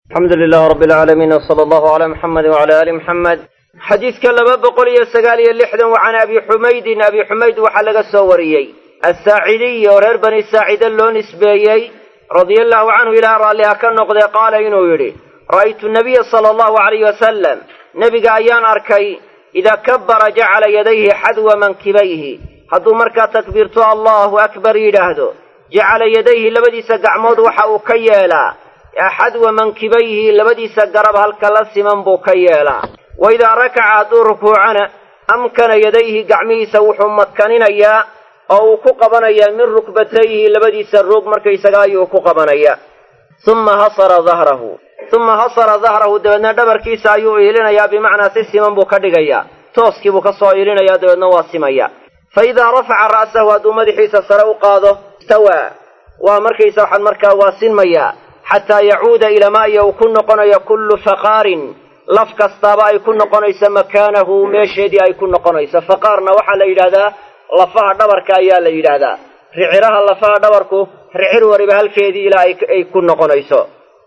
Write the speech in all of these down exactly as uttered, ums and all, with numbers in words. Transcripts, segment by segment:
الحمد لله رب العالمين وصلى الله على محمد وعلى آل محمد. حديث كلمة بقولي السقالية اللحدا وعن أبي حميد أبي حميد وحلق السوريي الساعدي ورير بني الساعد اللون اسبيي رضي الله عنه إلى رأى كان نقضي قال إنه يري رأيت النبي صلى الله عليه وسلم نبي أيان أركي إذا كبر جعل يديه حذو منكبيه حذو مركا تكبيرت الله أكبر يدهدو جعل يديه لبدي سقعمود وحاو كيالا حذو منكبيه لبدي سقرب هالكلاس من بو كيالا وإذا ركع دو ركوعنا أمكن يديه قعمي سوح مكانين أو كقبنيا من ركبتيه لبدي سروق مركي سقايو كقبنيا ثم هصر ظهره ثم هصر ظهره دبنا دبركي سايو إلينا يا بمعنى سيسي من بو كدقيا توسكي بو كسو إلينا يا دبنا واسميا فإذا رفع رأسه ودو مدحيس سرو قاضه استوى ومركي سوحا مركا واسميا حتى يعود إلى ما يكون قنيا كل فقار لفك استابا يكون قنيس مكانه ميشيدي يكون قنيس فقارنا وحا إلى lafaha dhabarka ayaa la yiraahdaa riciraha lafaha dhabarku ricir wariba halkeedii ilaa ay ku noqonayso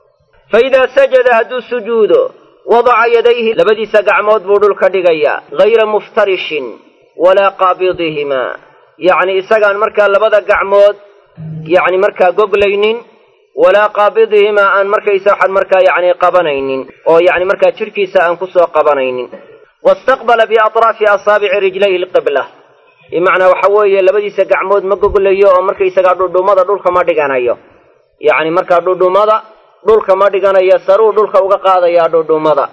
fa idaa sajada hadu sujuudo wadaca yadayhi labadiisa gacmood buu dhulka dhigaya ghayra muftarishin wala qaabidihima yani isagaan markaa labada gacmood yani markaa goglaynin wala qaabidihima aan markaysa waxaan markaa yani qabanaynin oo yani markaa jirkiisa aan ku soo qabanaynin wastaqbala bi atrafi asaabi'i rijlayhi alqibla بمعنى وحوي لبديس قعمود مقبليو أو مركي يسقى دودومادا دولك ما دقانايو يعني مركا دودومادا دولك ما دقانايو سرو دولك وقاقادا يا دودومادا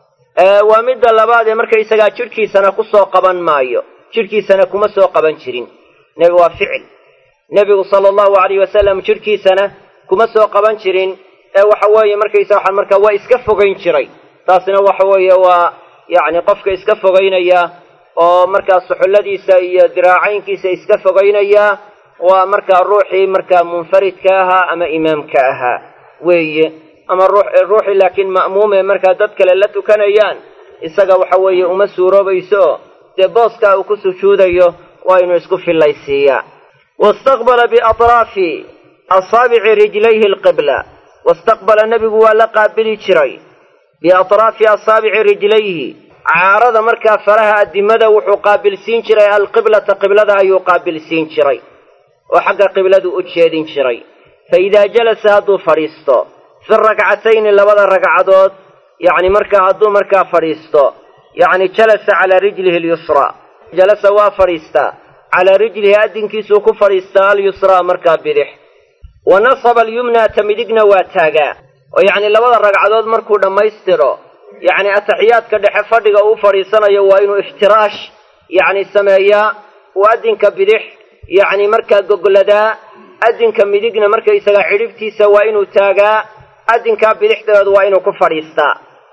أه ومد اللبادي مركي يسقى شركي سنة قصو قبان مايو شركي سنة كمسو قبان شرين نبي وفعل نبي صلى الله عليه وسلم شركي سنة كمسو قبان شرين أه وحوي مركي يسوحا مركا وإسكفو غين شري تاسنا وحوي ويعني قفك إسكفو غين إياه oo markaa suxulladiisa iyo diraacaynkiisa iska fogaynaya waa markaa ruuxii markaa munfaridka ahaa ama imaamka ahaa weeye ama ruux ruuxii laakiin ma'muume markaa dad kale la tukanayaan isaga waxa weeye uma suuroobayso dee booska uu ku sujuudayo waa inuu isku filaysiiyaa wastaqbala biatraafi asaabici rijlayhi alqibla wastaqbala nabigu waa la qaabili jiray biatraafi asaabici rijlayhi caarada markaa faraha adimada wuxuu qaabilsiin jiray alqiblata qiblada ayuu qaabilsiin jiray oo xagga qibladu u jeedin jiray fa idaa jalasa hadduu fadhiisto fi rakcatayni labada ragcadood yacni markaa hadduu markaa fadhiisto yacni jalasa calaa rijlihi alyusraa jalasa waa fadhiistaa calaa rijlihi addinkiisuu ku fadhiistaa alyusraa markaa bidix wa nasaba alyumnaa ta midigna waa taagaa oo yacni labada ragcadood markuu dhammaystiro يعني أتحيات كده فدقة وفريسنا يوينو افتراش يعني سمايا وأدين كبدح يعني مركز جوجلدا أدين كمديجنا مركز يسقى عرفتي سوينو تاجا أدين كبدح ده وينو كفريستا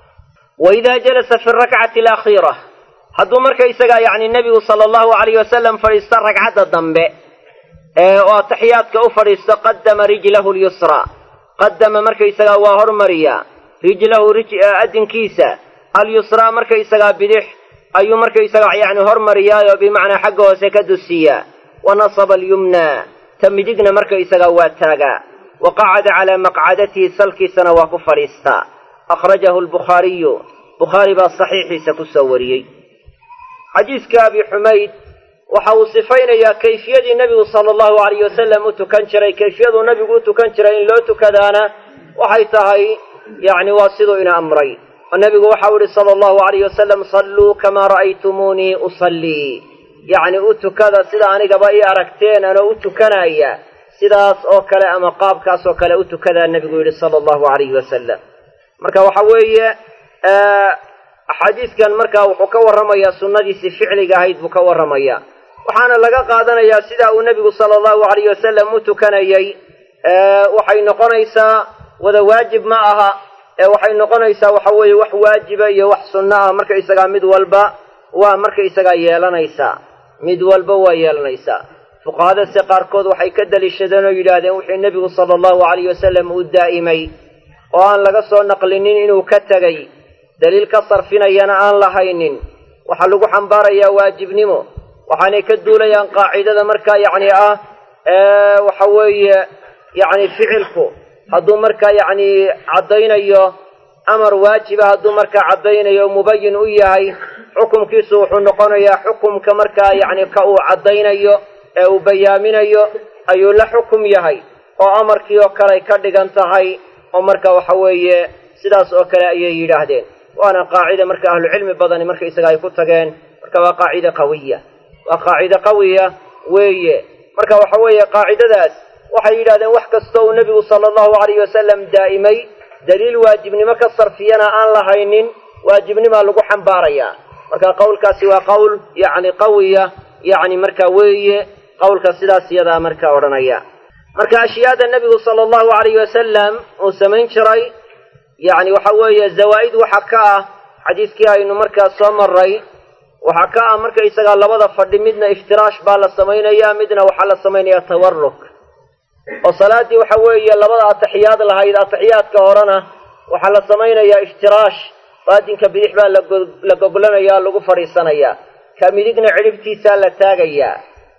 وإذا جلس في الركعة الأخيرة هذا مركز يسقى يعني النبي صلى الله عليه وسلم فريستا ركعة الضمب اه وأتحيات كأفريستا قدم رجله اليسرى قدم مركز يسقى وهر مريا رجله رج أدن كيسة اليسرى مركا يسقى بدح أي مركا يسقى يعني هرمر يايو بمعنى حقه سكد السيا ونصب اليمنى تمدقنا مركا يسقى واتاقا وقعد على مقعدته سلكي سنة وكفريستا أخرجه البخاري بخاري بالصحيح سكسوري حديث كابي حميد وحوصفين يا كيفية النبي صلى الله عليه وسلم تكنشري كيفية النبي تكنشري إن لو تكدانا وحيثهي يعني واصلوا إلى أمرين النبي وحاول صلى الله عليه وسلم صلوا كما رأيتموني أصلي يعني أتو كذا سيدا أنا قبائي أركتين أنا أتو كنايا سيدا أوكلا أما قاب كاس أوكلا أتو كذا النبي صلى الله عليه وسلم مركا وحوية أه حديث كان مركا وحكور رميا سنة دي فعلي قايد بكور رميا وحانا لقا قادنا يا سيدا النبي صلى الله عليه وسلم أتو كنايا أه وحين قنيسا wada waajib ma aha ee waxay noqonaysaa waxa weeye wax waajiba iyo wax sunna ah marka isaga mid walba waa marka isaga yeelanaysaa mid walba waa yeelanaysaa fuqahaada si qaarkood waxay ka dalishadeen oo yiraahdeen wixii nabigu sallallahu alayhi wasallam uu daa'imay oo aan laga soo naqlinin inuu ka tagay daliil ka sarfinayana aan lahaynin waxa lagu xambaarayaa waajibnimo waxaanay ka duulayaan qaacidada marka yacni ah ee waxa weeye yacni ficilku hadduu markaa yacni caddaynayo amar waajiba hadduu markaa caddaynayo mubayin u yahay xukumkiisu wuxuu noqonayaa xukumka markaa yacni ka uu caddaynayo ee uu bayaaminayo ayuu la xukum yahay oo amarkii oo kale ay ka dhigan tahay oo marka waxa weeye sidaas oo kale ayay yidhaahdeen waana qaacida marka ahlucilmi badani marka isaga ay ku tageen marka waa qaacida qawiya waa qaacida qawiya weeye marka waxa weeye qaacidadaas waxay yidhahdeen wax kasta uu nebigu sala allahu calayhi wasalam daa'imay daliil waajibnimo ka sarfiyana aan lahaynin waajibnimaa lagu xambaarayaa marka qowlkaasi waa qowl yacni qawiya yacni marka weeye qowlka sidaas iyadaa marka odhanaya marka ashyaada nebigu sala allahu calayhi wasalam uu samayn jiray yacni waxa weeye zawaa'id waxa ka ah xadiiskii aynu markaa soo maray waxaa ka ah marka isagaa labada fadhi midna iftiraash baa la samaynayaa midna waxaa la samaynayaa tawarruk oo salaadii waxa weeye labada ataxiyaad lahayd ataxiyaadka horena waxaa la samaynayaa iftiraash baadinka bidix baa la goglanayaa lagu fadhiisanayaa ka midigna cidhibtiisaa la taagayaa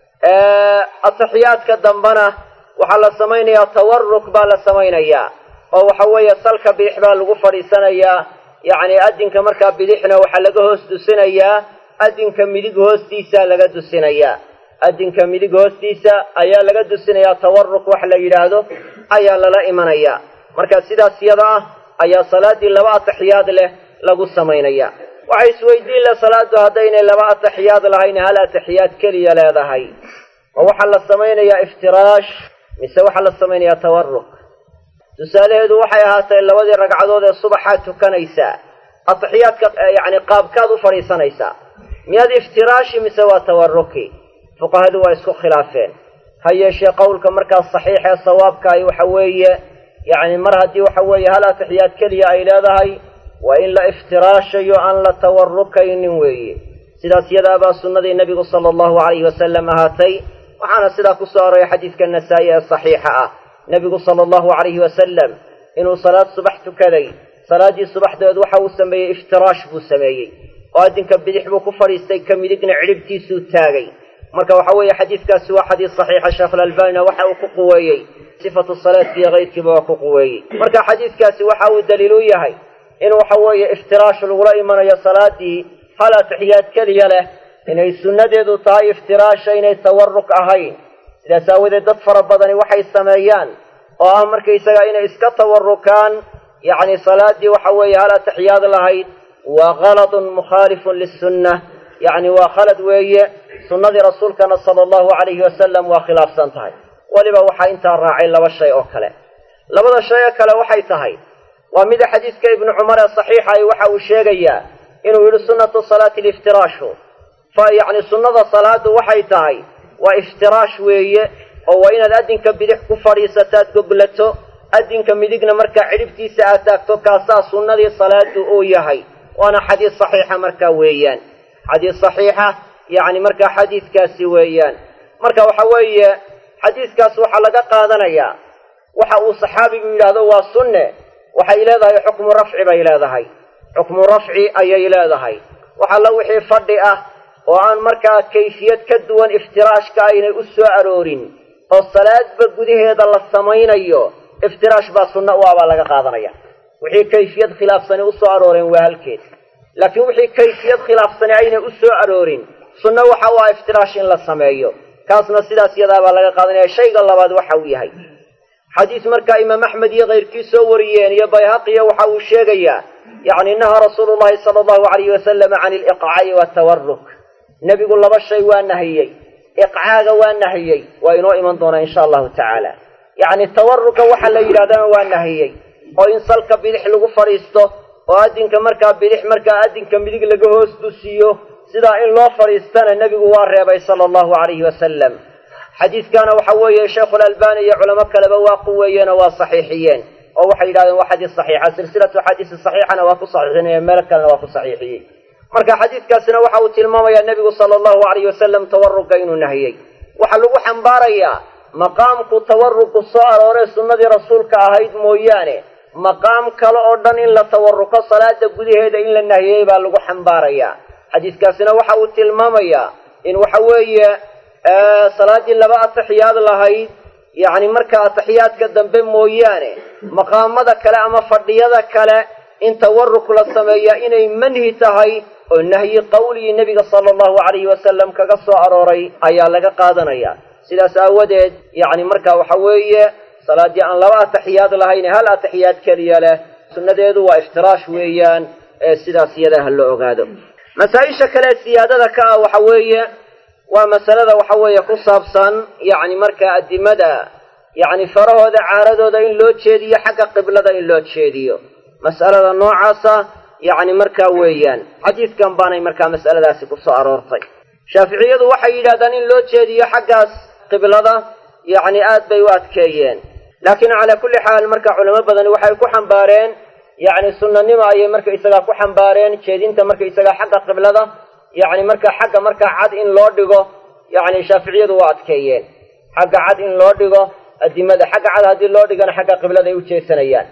ataxiyaadka dambena waxaa la samaynayaa tawarruk baa la samaynayaa oo waxa weeye salka bidix baa lagu fadhiisanayaa yacni adinka markaa bidixna waxaa laga hoos dusinayaa adinka midig hoostiisa laga dusinayaa adinka midig hoostiisa ayaa laga dusinayaa tawarruk wax la yidhaahdo ayaa lala imanayaa marka sidaas yada ah ayaa salaadii laba ataxiyaad leh lagu samaynaya waxay isweydiin leh salaadu haddaynay laba ataxiyaad lahayn hal ataxiyaad keliya leedahay oo waxaa la samaynayaa iftiraash mise waxaa la samaynayaa tawarruk tusaalaheedu waxay ahaatay labadii ragcadood ee subaxaad tukanaysaa ataxiyaadka yacni qaabkaad u fadhiisanaysaa miyaad iftiraashi mise waa tawarruki fuqahadu waa isku khilaafeen ha yeeshee qowlka markaas saxiix ee sawaabkaahi waxa weeye yacni mar haddii waxa weeye hal ataxiyaad keliya ay leedahay waa in la iftiraashayo aan la tawarrukaynin weeye sidaas yadaabaa sunnadii nebigu sala allahu calayhi wasalam ahaatay waxaana sidaa ku soo aroray xadiidka nasaa'i ee saxiixa ah nebigu sala allahu calayhi wasalam inuu salaad subax tukaday salaaddii subaxdeed waxa uu sameeyey iftiraash buu sameeyey oo adinka bidix buu ku fadhiistay ka midigna cidhibtiisuu taagay marka waxa weeye xadiidkaasi waa xadiis saxiixa sheekh alalbanina waxa uu ku quweeyey sifatu salaadki iyo kayrkiiba waa ku quweeyey marka xadiidkaasi waxa uu daliil u yahay in waxa weeye iftiraash lagula imanayo salaadii hal ataxiyaad keliya leh inay sunnadeedu tahay iftiraasha inay tawarruk ahayn sidaas aawadeed dad fara badani waxay sameeyaan oo ah markaysaga inay iska tawarrukaan yacni salaadii waxa weeye hal ataxiyaad lahayd waa kaladun mukhaalifun lisunna yacni waa khalad weeye sunnadii rasuulkana sala allahu calayhi wasalam waa khilaafsan tahay weliba waxaa intaa raacay laba shay oo kale labada shay oo kale waxay tahay waa mida xadiidka ibnu cumar ee saxiixa ay waxa uu sheegayaa inuu yidhi sunnatu salaati liftiraashu fa yacni sunnada salaadu waxay tahay waa iftiraash weeye oo waa inaad adinka bidix ku fadhiisataad goglato adinka midigna markaa cidhibtiisa aad taagto kaasaa sunnadii salaadu uu yahay waana xadiis saxiixa markaa weeyaan xadiis saxiixa yacni markaa xadiidkaasi weeyaan marka waxa weeye xadiiskaas waxaa laga qaadanayaa waxa uu saxaabigu yidhaahdo waa sunne waxay leedahay xukmu rafci bay leedahay xukmu rafci ayay leedahay waxa la wixii fadhi ah oo aan markaa kayfiyad ka duwan iftiraashka aynay u soo aroorin oo salaadba gudaheeda la samaynayo iftiraash baa sunna u ah baa laga qaadanaya wixii kayfiyad khilaafsani u soo arooreen waa halkeed laakiin wixii kayfiyad khilaafsani aynay u soo aroorin sunna waxa u ah iftiraash in la sameeyo kaasna sidaas yadaa baa laga qaadanaya shayga labaad waxa uu yahay xadiis markaa imaam axmed iyo kayrkii soo wariyeen iyo bayhaqiya waxa uu sheegayaa yacni naha rasuulu llahi sala allahu calayhi wasalam can iliqcaa'i waatawarruk nebigu laba shay waa nahiyey iqcaaga waa nahiyey waa inoo iman doonaa insha allahu tacaala yacni tawarruka waxa la yidhahdana waa nahiyey oo in salka bidix lagu fadhiisto oo adinka markaa bidix markaa adinka midig laga hoos dusiyo sidaa in loo fadhiistana nebigu waa reebay sala allahu calayhi wasalam xadiidkaana waxa weeye sheikhulalbani iyo culamo kaleba waa quweeyeen oo waa saxiixiyeen oo waxay yidhahdeen waa xadiis saxiixa silsilatu xadiisi saxiixana waa ku saxiixinaya meel kalena waa ku saxiixiyey marka xadiidkaasina waxa uu tilmaamayaa nebigu sala allahu calayhi wasalam tawarruka inuu nahiyey waxaa lagu xambaarayaa maqaamku tawarruku soo arooree sunnadii rasuulka ahayd mooyaane maqaam kale oo dhan in la tawarruko salaada gudaheeda in la nahiyey baa lagu xambaarayaa xadiiskaasina waxa uu tilmaamayaa in waxa weeye salaadii laba ataxiyaad lahayd yacni marka ataxiyaadka dambe mooyaane maqaamada kale ama fadhiyada kale in tawarruk la sameeya inay manhi tahay oo nahyi qawli nabiga sallallahu alayhi wasallam kaga soo arooray ayaa laga qaadanaya sidaas aawadeed yaani marka waxa weeye salaadii aan laba taxiyaad lahayn hal taxiyaad kaliya leh sunnadeedu waa iftiraash weeyaan ee sidaas iyada hal loo ogaado masaa'isha kale siyaadada ka waxa weeye waa masalada waxa weeye ku saabsan yaani marka adimada yaani farahooda caaradooda in loo jeediyo xagga qiblada in loo jeediyo mas'alada noocaasa yaani marka weeyaan xadiiskan baanay marka mas'aladaasi ku soo aroortay shaafiiciyadu waxay yiraahdaan in loo jeediyo xaggaas qiblada yaani aad bay u adkeeyeen laakiin ala kulli xaal marka culimo badan waxay ku xambaareen yaani sunnanimo ay marka isaga ku xambaareen jeedinta marka isaga xagga qiblada yaani marka xagga marka cad in loo dhigo yaani shaafiiciyadu waa adkeeyeen xagga cad in loo dhigo adimada xagga cad hadii loo dhigana xagga qiblada ay u jeesanayaan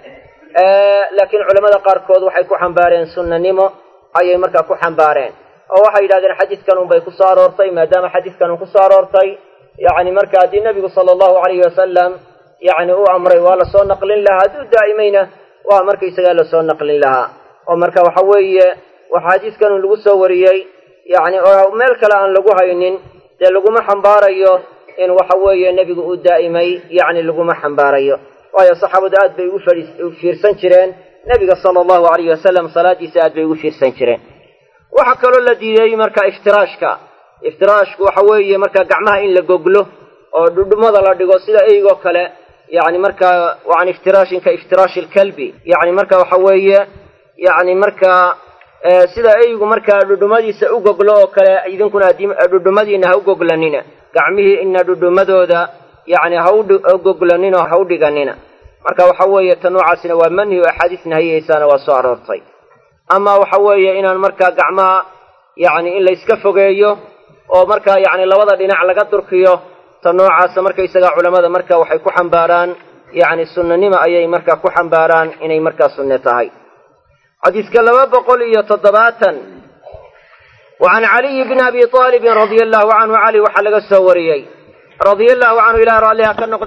ee laakiin culimada qaar kood waxay ku xambaareen sunnanimo ayay marka ku xambaareen oo waxay yiraahdeen xadiiskan uu bay ku soo aroortay maadaama xadiiskan uu ku soo aroortay yaani marka hadii nabiga sallallahu alayhi wasallam yaani uu amray waa la soo naqlin lahaa duu daa'imayna waa marka isaga la soo naqlin lahaa oo marka waxa weeye waxa xadiiskan lagu soo wariyay yaani oo meel kale aan lagu haynin de lagu ma xambaarayo in waxa weeye nabigu uu daa'imay yaani lagu ma xambaarayo waayo saxaabadu aad bay u fiirsan jireen nabiga sallallahu alayhi wasallam salaadiisa aad bay u fiirsan jireen waxa kale la diiday marka iftiraashka iftiraashku waxa weeye marka gacmaha in la goglo oo dhudhumada la dhigo sida eeygo kale yaani marka waan iftiraashin ka iftiraash kalbi yaani marka waxa weeye yaani marka sida eeygu marka dhudhumadiisa u goglo oo kale idinkuna dhudhumadiina ha u goglanina gacmihii in dhudhumadooda yaani ha u goglanina ha u dhiganina marka waxa weeye tan noocaasina waa manhi oo xadiis nahiyaysaana waa soo aroortay ama waxa weeye inaan marka gacmaha yaani in la iska fogeeyo oo marka yaani labada dhinac laga durkiyo tan noocaas marka isaga culimada marka waxay ku xambaaraan yaani sunnanimo ayay marka ku xambaaraan inay marka sunna tahay xadiiska laba boqol iyo toddobaatan وعن علي بن أبي طالب رضي الله عنه علي وحلق السوريي رضي الله عنه إلى رأى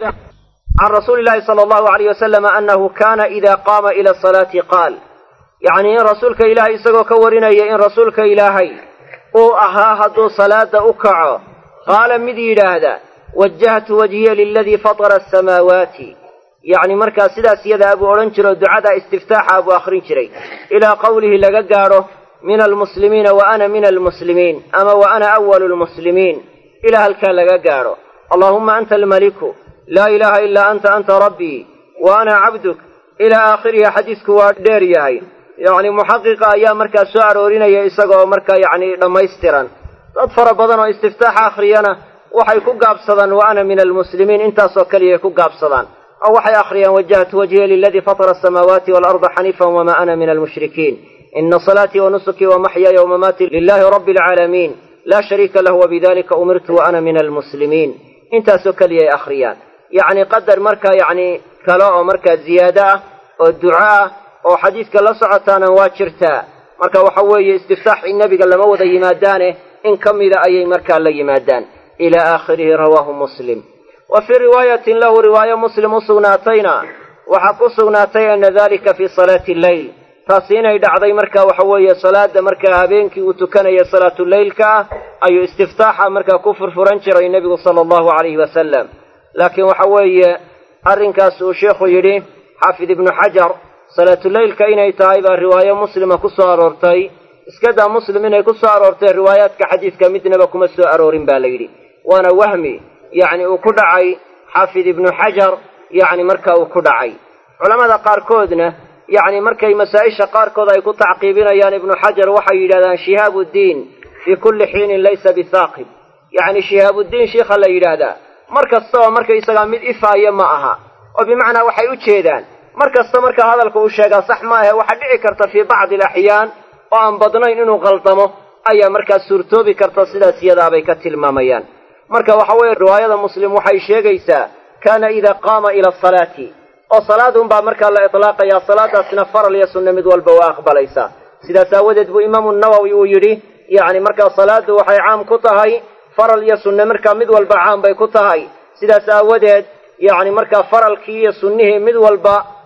عن رسول الله صلى الله عليه وسلم أنه كان إذا قام إلى الصلاة قال يعني إن رسولك إلهي سقو كورنا إن رسولك إلهي أو أهاهد صلاة أكع قال مذي هذا وجهت وجهي للذي فطر السماوات يعني مركز سيدا سيدا أبو أورنجر دعاء استفتاح أبو آخرين شري إلى قوله لقاره من المسلمين وأنا من المسلمين أما وأنا أول المسلمين إلى هالكان لقاره اللهم أنت الملك لا إله إلا أنت أنت ربي وأنا عبدك إلى آخره حديثك وديريهي يعني محققة أيام مركز سعر ورينا يساقوا مركز يعني لما يستران أطفر بضنا استفتاح آخريانا وحي كقاب صدان وأنا من المسلمين انت سوكلي كقاب صدان أو وحي آخريا وجهت وجهي للذي فطر السماوات والأرض حنيفا وما أنا من المشركين إن صلاتي ونسكي ومحياي ومماتي لله رب العالمين لا شريك له وبذلك أمرت وأنا من المسلمين انت سوكلي آخريان يعني قدر مركا يعني كلاء مركا زيادة والدعاء أو حديث كلا سعتانا واشرتا مركا وحوي استفتاح النبي قال لما وضع يمادانه إن كم إذا أي مركا لا يمادان إلى آخره رواه مسلم وفي رواية له رواية مسلم صغناتينا وحق صغناتي أن ذلك في صلاة الليل تاسينا يدعضي مركا وحوي صلاة مركا هابينك وتكني صلاة الليل كا أي استفتاح مركا كفر فرنشر النبي صلى الله عليه وسلم لكن وحوي أرنكاس وشيخ يري حافظ ابن حجر صلاة الليل كاين يتايبا رواية مسلمة كسار أورتي اسكدا مسلمين كسار أورتي روايات كحديث كمتنا بكم السوء أرورين بالغيري وانا وهمي يعني وكدعي حافظ ابن حجر يعني مركا وكدعي علماء قاركودنا يعني مركا مسائش قاركود يكون تعقيبنا يعني ابن حجر وحي إلى شهاب الدين في كل حين ليس بثاقب يعني شهاب الدين شيخ الله إلى marka soo marka isaga mid ifaaya ma aha oo bimaana waxay u jeedaan marka soo marka hadalku uu sheega sax ma aha waxa dhici karta fi bacd al-ahyaan oo aan badnayn inuu qaldamo ayaa marka suurtoobi karta sidaas iyada bay ka tilmaamayaan marka waxa weeye riwaayada muslim waxay sheegaysaa kana ida qaama ila salati oo salaadun baa marka la itlaaqaya salaadaasna faral iyo sunna mid walba waa aqbalaysa sidaas aawadeed buu imaamu an-nawawi uu yiri yaani marka salaadu waxay caam ku tahay faral iyo sunna marka mid walba caan bay ku tahay sidaas aawadeed yaani marka faralkii iyo sunnihii mid walba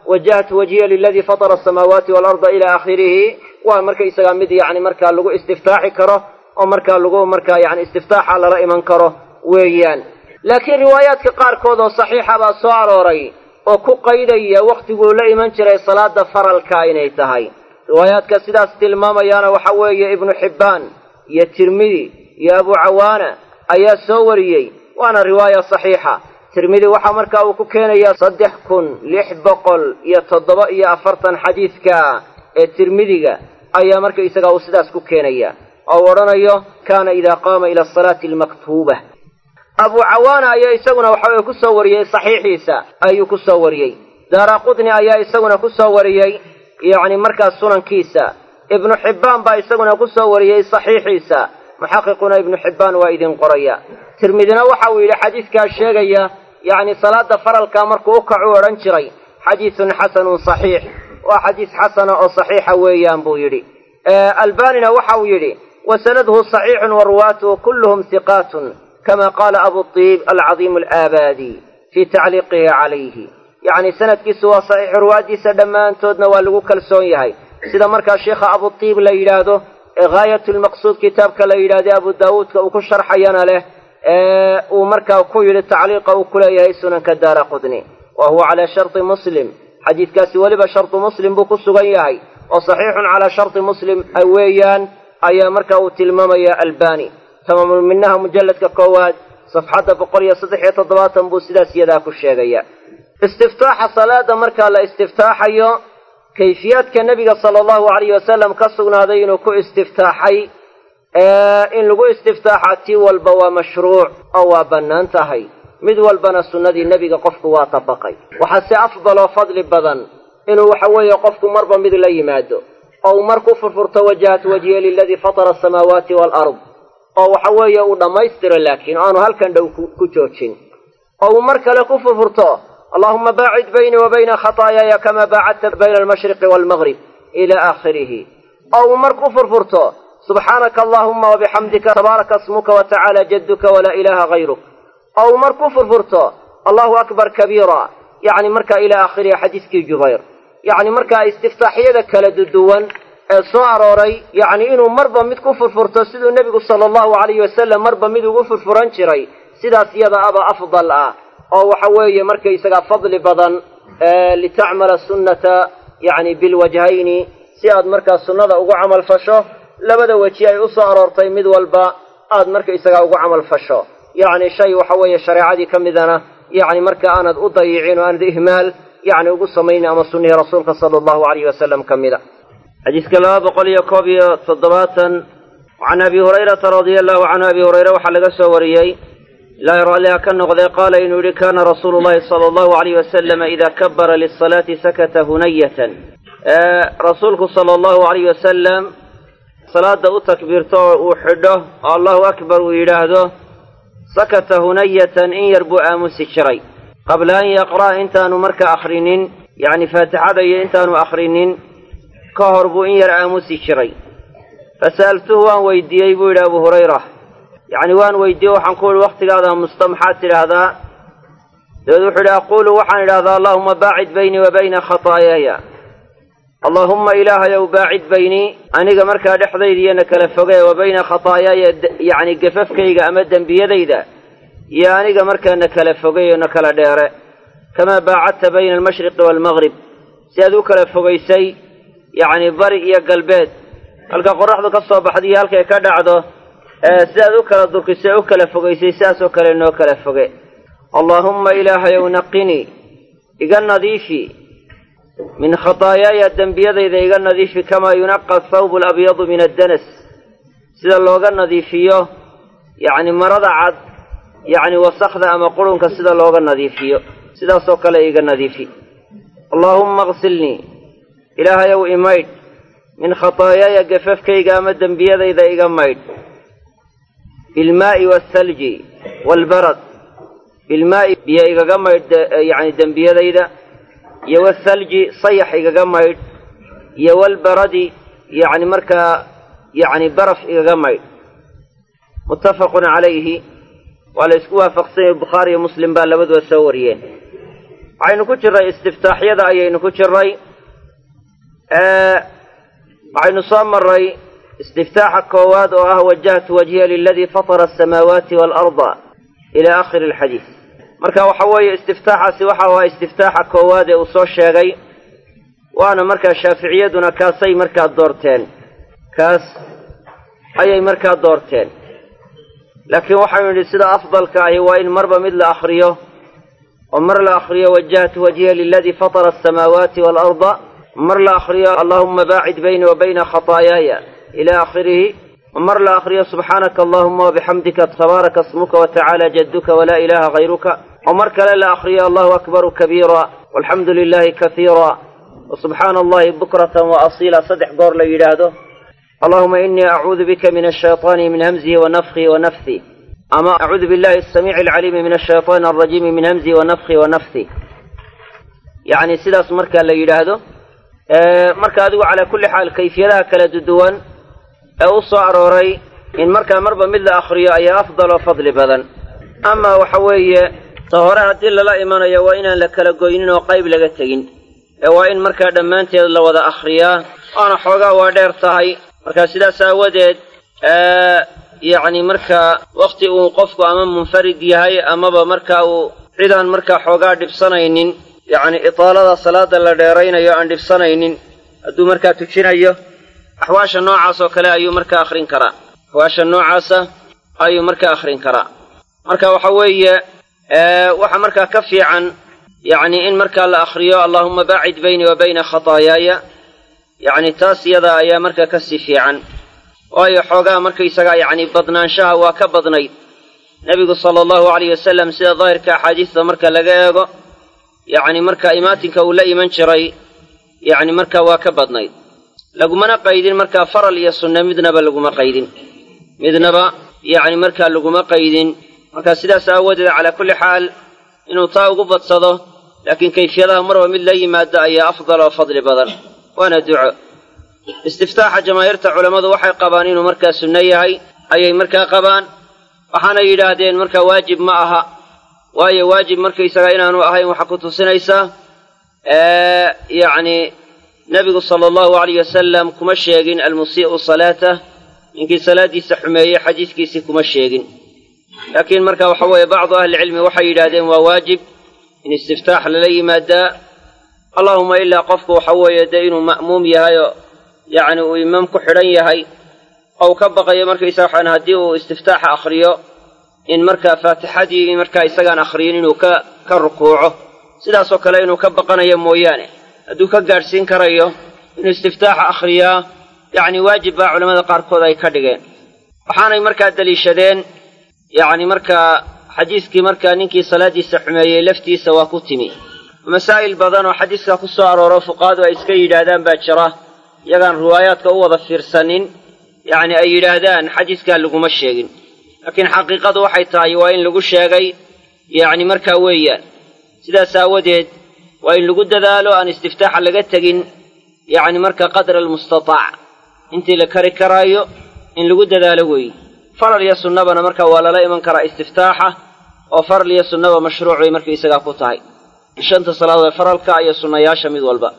wajahtu wajhiya liladii fatara asamaawaati waalarda ilaa aakhirihi waa marka isagaa mid yacni markaa lagu istiftaaxi karo oo markaa lagu markaa yani istiftaaxa lala iman karo weeyaan. laakiin riwaayaadka qaarkood oo saxiixa baa soo arooray oo ku qaydaya wakhtiguu la iman jiray salaada faralka inay tahay. riwaayaadka sidaas tilmaamayaana waxa weeye ibnu xibbaan iyo tirmidi iyo abu cawaana ayaa soo wariyey, waana riwaaya saxiixa. tirmidi waxaa markaa uu ku keenayaa saddex kun lix boqol iyo toddoba iyo afartan xadiidka ee tirmidiga ayaa marka isagaa uu sidaas ku keenaya oo odhanayo kaana idaa qaama ila asalaati almaktuuba. abu cawaana ayaa isaguna waxa weye ku soo wariyey saxiixiisa ayuu ku soo wariyey. daaraqutni ayaa isaguna ku soo wariyey yacni markaas sunankiisa. ibnu xibbaan baa isaguna ku soo wariyey saxiixiisa. muxaqiquna ibnu xibbaan waa idin qoraya. tirmidina waxa uu yidhi xadiidkaa sheegaya yacni salaada faralka markuu u kacu odhan jiray xadiidun xasanun saxiix, waa xadiis xasana oo saxiixa weeyaan buu yidhi. albanina waxa uu yidhi wasanaduhu saxiixun wa ruwaatuhu kulluhum hiqaatun kama qaala abu tiib alcadiimu alaabadi fii tacliiqihi calayhi. yacni sanadkiisu waa saxiix, ruwaadiisa dhammaantoodna waa lagu kalsoon yahay, sida markaa sheikha abu tiib la yidhaahdo ee gaayatulmaqsuud kitaabka la yidhaahday abu daawuudka uu ku sharxayana leh ee uu markaa ku yidhi tacliiqa uu ku leeyahay sunanka daaraqutni wa huwa calaa sharti muslim. xadiidkaasi weliba shartu muslim buu ku sugan yahay oo saxiixun calaa sharti muslim weeyaan ayaa markaa uu tilmaamaya albani. tamaamulminaha mujalladka koowaad safxadda boqol iyo saddex iyo toddobaatan buu sidaas iyadaa ku sheegaya. istiftaaxa salaada markaa la istiftaaxayo kayfiyaadka nebiga sala allahu calayhi wasalam ka sugnaaday inuu ku istiftaaxay in lagu istiftaaxa tii walba waa mashruuc oo waa bannaan tahay, mid walbana sunnadii nebiga qofku waa tabaqay. waxaa si afdaloo fadli badan inuu waxa weeye qofku marba mid la yimaado oo uu mar ku furfurto wajahtu wajhiya liladii fatara asamaawaati waalard oo waxa weeye uu dhammaystiro laakiin aanu halkan dhow ku joojin, oo uu mar kale ku furfurto allahuma baacid baynii wa bayna khataayaaya kamaa baacadta bayna almashriqi waalmaghrib ilaa aakhirihi, oo uu mar ku furfurto subxaanaka allahuma wabixamdika tabaaraka ismuka watacaala jadduka walaa ilaaha hayruk, oo uu mar ku furfurto allahu akbar kabiira yacni markaa ilaa aakhirihi xadiiskii jubayr. yacni markaa istiftaaxyada kala duduwan ee soo arooray yacni inuu marba mid ku furfurto siduu nebigu sala allahu calayhi wasalam marba mid ugu furfuran jiray, sidaas iyada aba afdal ah oo waxa weeye markaysagaa fadli badan litacmala sunnata yacni bilwajhayni, si aad markaa sunnada ugu camal fasho labada weji ay u soo aroortay mid walba aad markaysagaa ugu camal fasho. yacni shay waxa weeye shareecadii ka midana yacni marka aanad u dayicin oo aanad ihmaal yacni ugu samaynin ama sunnihii rasuulka sala allahu calayhi wasalam ka mida. xadiiska laba boqol iyo koob iyo toddobaatan can abi hurayrata radia allahu canhu abi hurayre waxaa laga soo wariyey ilaahay raalliha ka noqday qaala inuu yihi kaana rasuulu llahi sala allahu alayh wasalama idaa kabara lisalaati sakata hunayatan. rasuulku sala allahu alayh wasalam salaada u takbiirto oo uu xidho oo allahu akbar uu yidhaahdo sakata hunayatan in yar buu aamusi jiray qabla an yaqra'a intaanu marka akhrinin yacni faatixada iyo intaanu akhrinin ka hor buu in yar aamusi jiray. fasa'altuhu waan weydiiyey buu yidhi abu hurayra, yacni waan weydiiyey waxaan ku yihi waktigaada musta maxaad tidhaahdaa? dabeed wuxuu yidhi aquulu waxaan idhahdaa allahuma baacid baynii wa bayna khataayaaya, allaahumma ilaahayow baacid baynii aniga markaa dhexdaydiyana kala fogee wa bayna khataayaaya yacni gafafkayga ama dembiyadayda iyo aniga markaa na kala fogeeyo na kala dheere kamaa baacadta bayna almashriqi waalmaghrib, si aad u kala fogaysay yacni bari iyo galbeed, halka qoraxdu ka soo baxday iyo halkay ka dhacdo sidaad u kala durkisay u kala fogaysay sidaasoo kale noo kala foge. allaahumma ilaahayow naqinii iga nadiifi min khataayaaya dembiyadayda iga nadiifi kamaa yunaqa athawbu alabyadu min addanas, sida looga nadiifiyo yacni marada cad yacni wasakda ama qurunka sida looga nadiifiyo sidaasoo kale iga nadiifi. allaahumma aksilnii ilaahayow imaydh min khataayaaya gafafkayga ama dembiyadayda iga maydh bilmaa'i waalthalji waalbarad, bilmaa'i biyo igaga maydh yacni dembiyadayda iyo waalthalji sayax igaga maydh iyo waalbaradi yacni markaa yacni baraf igaga maydh. muttafaqun calayhi waa la isku waafaqsan yahay bukhaari iyo muslim baa labaduba soo wariyeen. waxaynu ku jirray istiftaaxyada ayaynu ku jirray waxaynu soo marray istiftaaxa koowaad oo ah wajahtu wajhiya liladii fatara asamaawaati waalarda ila aakhiri alxadiid marka waxa weeye istiftaaxaasi waxa waa istiftaaxa koowaad ee uu soo sheegay waana markaa shaaficiyaduna kaasay markaa doorteen kaas ayay markaa doorteen laakiin waxaynu nidhi sida afdalka ahi waa in marba mid la akhriyo oo mar la akhriyo wajahtu wajhiya liladii fatara asamaawaati waalarda mar la akhriyo allahuma baacid bayni wa bayna khataayaaya ila aakhirihi ومر لا أخري سبحانك اللهم وبحمدك تبارك اسمك وتعالى جدك ولا إله غيرك ومر لا أخري الله أكبر كبيرا والحمد لله كثيرا وسبحان الله بكرة وأصيلا صدح قور ليلاده اللهم إني أعوذ بك من الشيطان من همزه ونفخه ونفثه أما أعوذ بالله السميع العليم من الشيطان الرجيم من همزه ونفخه ونفثه يعني سلاس مركا ليلاده آه مركا أدو على كل حال كيفيتها كلا ددوان ee u soo arooray in markaa marba mid la akhriyo ayaa afdal oo fadli badan ama waxa weeye ta hore haddii lala imanayo waa inaan la kala goynin oo qayb laga tegin ee waa in markaa dhammaanteed la wada akhriyaa oona xoogaa waa dheer tahay markaa sidaas aawadeed yacni markaa wakti uu qofku ama munfarid yahay amaba markaa uu cidaan markaa xoogaa dhibsanaynin yacni itaalada salaada la dheeraynayo aan dhibsanaynin hadduu markaa tujinayo axwaasha noocaas oo kale ayuu markaa akhrin karaa axwaasha noocaasa ayuu markaa akhrin karaa marka waxa weeye waxa markaa ka fiican yacni in markaa la akhriyo allahuma baacid bayni wa bayna khataayaaya yacni taas iyada ayaa markaa kasii fiican waayo xoogaa markaysagaa yacni badnaanshaha waa ka badnayd nebigu sala allahu alayh wasalam sida daahirka axaadiista marka laga eego yacni markaa imaatinka uu la iman jiray yacni markaa waa ka badnayd lagumana qaydin markaa faral iyo sunne midnaba laguma qaydin midnaba yacni markaa laguma qaydin markaa sidaas aawadeed calaa kulli xaal inuu taa ugu badsado laakiin kayfiyadaha marba mid la yimaado ayaa afdal oo fadli badan waana duco istiftaaxa jamaahiirta culammadu waxay qabaan inuu markaa sunno yahay ayay markaa qabaan waxaana yidhaahdeen markaa waajib ma aha waayo waajib markaysagaa inaanu ahayn waxaa ku tusinaysaa yacni nebigu sala allahu alayh wasalam kuma sheegin almusii'u salaatah ninkii salaaddiisa xumeeyey xadiiskiisii kuma sheegin laakiin marka waxa weeye bacdu ahlicilmi waxay yidhaahdeen waa waajib in istiftaax lala yimaadaa allahuma ilaa qofku waxa weeye dee inuu ma'muum yahay oo yacni uu imaam ku xidhan yahay ou ka baqayo markaysaga waxaan haddii uu istiftaaxa akhriyo in markaa faatixadii markaa isagaan akhriyin inuu ka ka rukuuco sidaasoo kale inuu ka baqanayo mooyaane hadduu ka gaadhsiin karayo inuu istiftaaxa akhriyaa yacni waajib baa culamada qaarkood ay ka dhigeen waxaanay markaa deliishadeen yacni markaa xadiiskii markaa ninkii salaaddiisa xumeeyey laftiisa waa ku timi masaa'il badan oo xadiiska ku soo arooro fuqaadu ay iska yidhaahdaan baa jira iyagaan riwaayaadka u wada fiirsanin yacni ay yidhaahdaan xadiiskaa laguma sheegin laakiin xaqiiqadu waxay tahay waa in lagu sheegay yacni markaa weeyaan sidaas aawadeed waa in lagu dadaalo aan istiftaaxa laga tegin yacni marka qadra almustataac intii la kari karaayo in lagu dadaalo weeye faral iyo sunnabana marka waa lala iman karaa istiftaaxa oo faral iyo sunnaba mashruuc bay markaysagaa ku tahay shanta salaadood ee faralka iyo sunnayaasha mid walba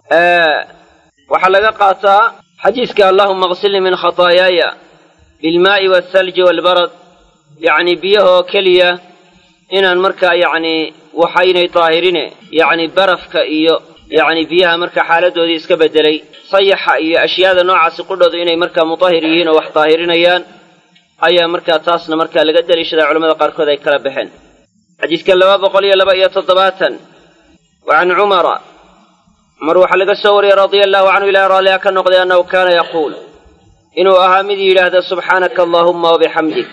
waxaa laga qaataa xadiiska allahuma qsilnii min khataayaaya bilmaa'i waalthalji waalbarad yacni biyahoo keliya inaan markaa yacni waxaynay daahirine yacni barafka iyo yacni biyaha marka xaaladoodii iska beddelay sayaxa iyo ashyaada noocaasi qudhoodu inay markaa mutahhir yihiin oo wax daahirinayaan ayaa markaa taasna markaa laga daliishadaa culamada qaarkood ay kala baxeen xadiiska laba boqol iyo laba iyo toddobaatan wa can cumara cumar waxaa laga soo wariyey radia allahu canhu ilaah raalliha ka noqday annahu kaana yaquul inuu ahaa mid yidhaahda subxaanaka allaahumma wabixamdik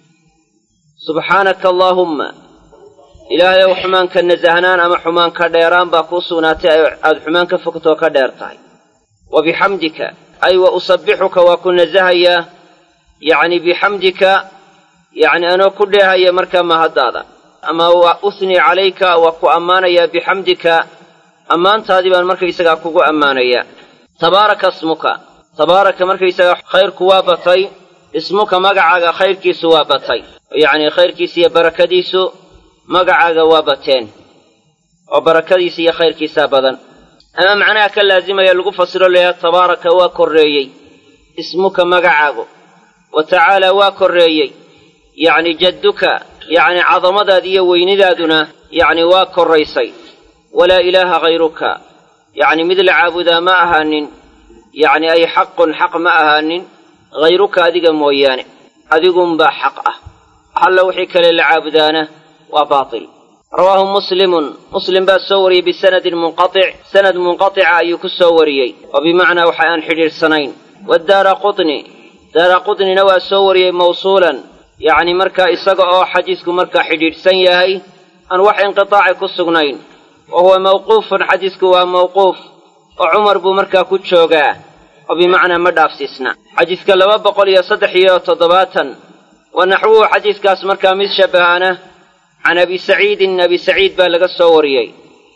subxaanaka allaahumma ilaahay ow xumaanka nasahnaan ama xumaanka dheeraan baa kuu sugnaatay aada xumaan ka fogtoo ka dheer tahay wa bixamdika ay wa usabbixuka waa ku nasahayaa yacni bixamdika yacni anoo ku dheehaya markaa mahaddaada ama wa usnii calayka waa ku ammaanayaa bixamdika ammaantaadii baan markaysagaa kugu ammaanayaa tabaaraka ismuka tabaaraka markaysagaa khayrku waa batay ismuka magacaaga khayrkiisu waa batay yacni khayrkiisa iyo barakadiisu magacaaga waa bateen وبركة سي خير كسابا أما معناها كاللازمة يلقوا فصل لها تبارك وكريي اسمك مقعاغو وتعالى وكريي يعني جدك يعني عظمة دي ويندادنا يعني وكريسي ولا إله غيرك يعني مثل عابدا ما أهان يعني أي حق حق ما أهان غيرك أذيق موياني أذيقهم بحقه هل وحيك للعابدانه وباطل. رواه مسلم مسلم بالسوري بسند منقطع سند منقطع أيك السوري وبمعنى وحيان حجر سنين. والدار قطني دار قطني نوى السوري موصولا يعني مركا إساق حديثك مركا حجر سنيهي أن وحي انقطاع كالسقنين وهو موقوف حديثك وموقوف وعمر بمركا كتشوغا وبمعنى مداف سيسنا حديثك لما بقول يصدحي وتضباتا ونحوه حديثك اسمركا مشبهانه عن أبي سعيد أبي سعيد بالغ السوري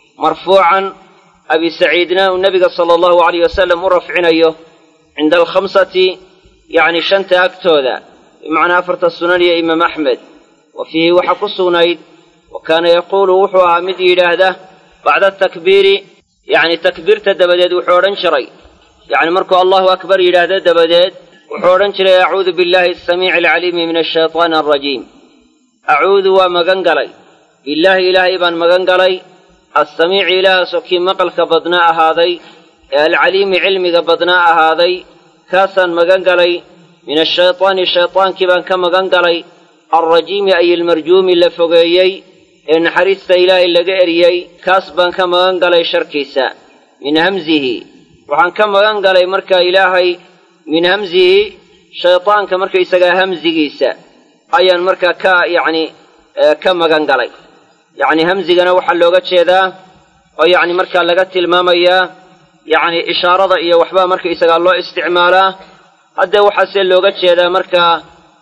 مرفوعا أبي سعيدنا والنبي صلى الله عليه وسلم مرفعنا أيه عند الخمسة يعني شنت أكتوذا بمعنى فرط السنن يا إمام أحمد وفيه وحق السنيد وكان يقول وحوها مدي هذا بعد التكبير يعني تكبير تدبدد وحورا شري يعني مركو الله أكبر إلى هذا دبدد وحورا شري أعوذ بالله السميع العليم من الشيطان الرجيم أعوذ ومغنغلي بالله إلهي بان مغنغلي السميع إله سكي مقلك بدناء هذي العليم علمك بدناء هذي كاسا مغنغلي من الشيطان الشيطان كبان كمغنغلي الرجيم أي المرجوم اللي فوقيي إن حريص إلهي اللي قيريي كاسبان كمغنغلي شركيسا من همزه وحان كمغنغلي مركا إلهي من همزه شيطان كمركا إساقا همزيسا أيان مركا كا يعني آه كم مغنغلي يعني همزينا وحال لوغا جيدا أو يعني مركا لغت المامية يعني إشارة إيا وحبا مركا إساقا الله استعمالا هذا وحاسين لوغا جيدا مركا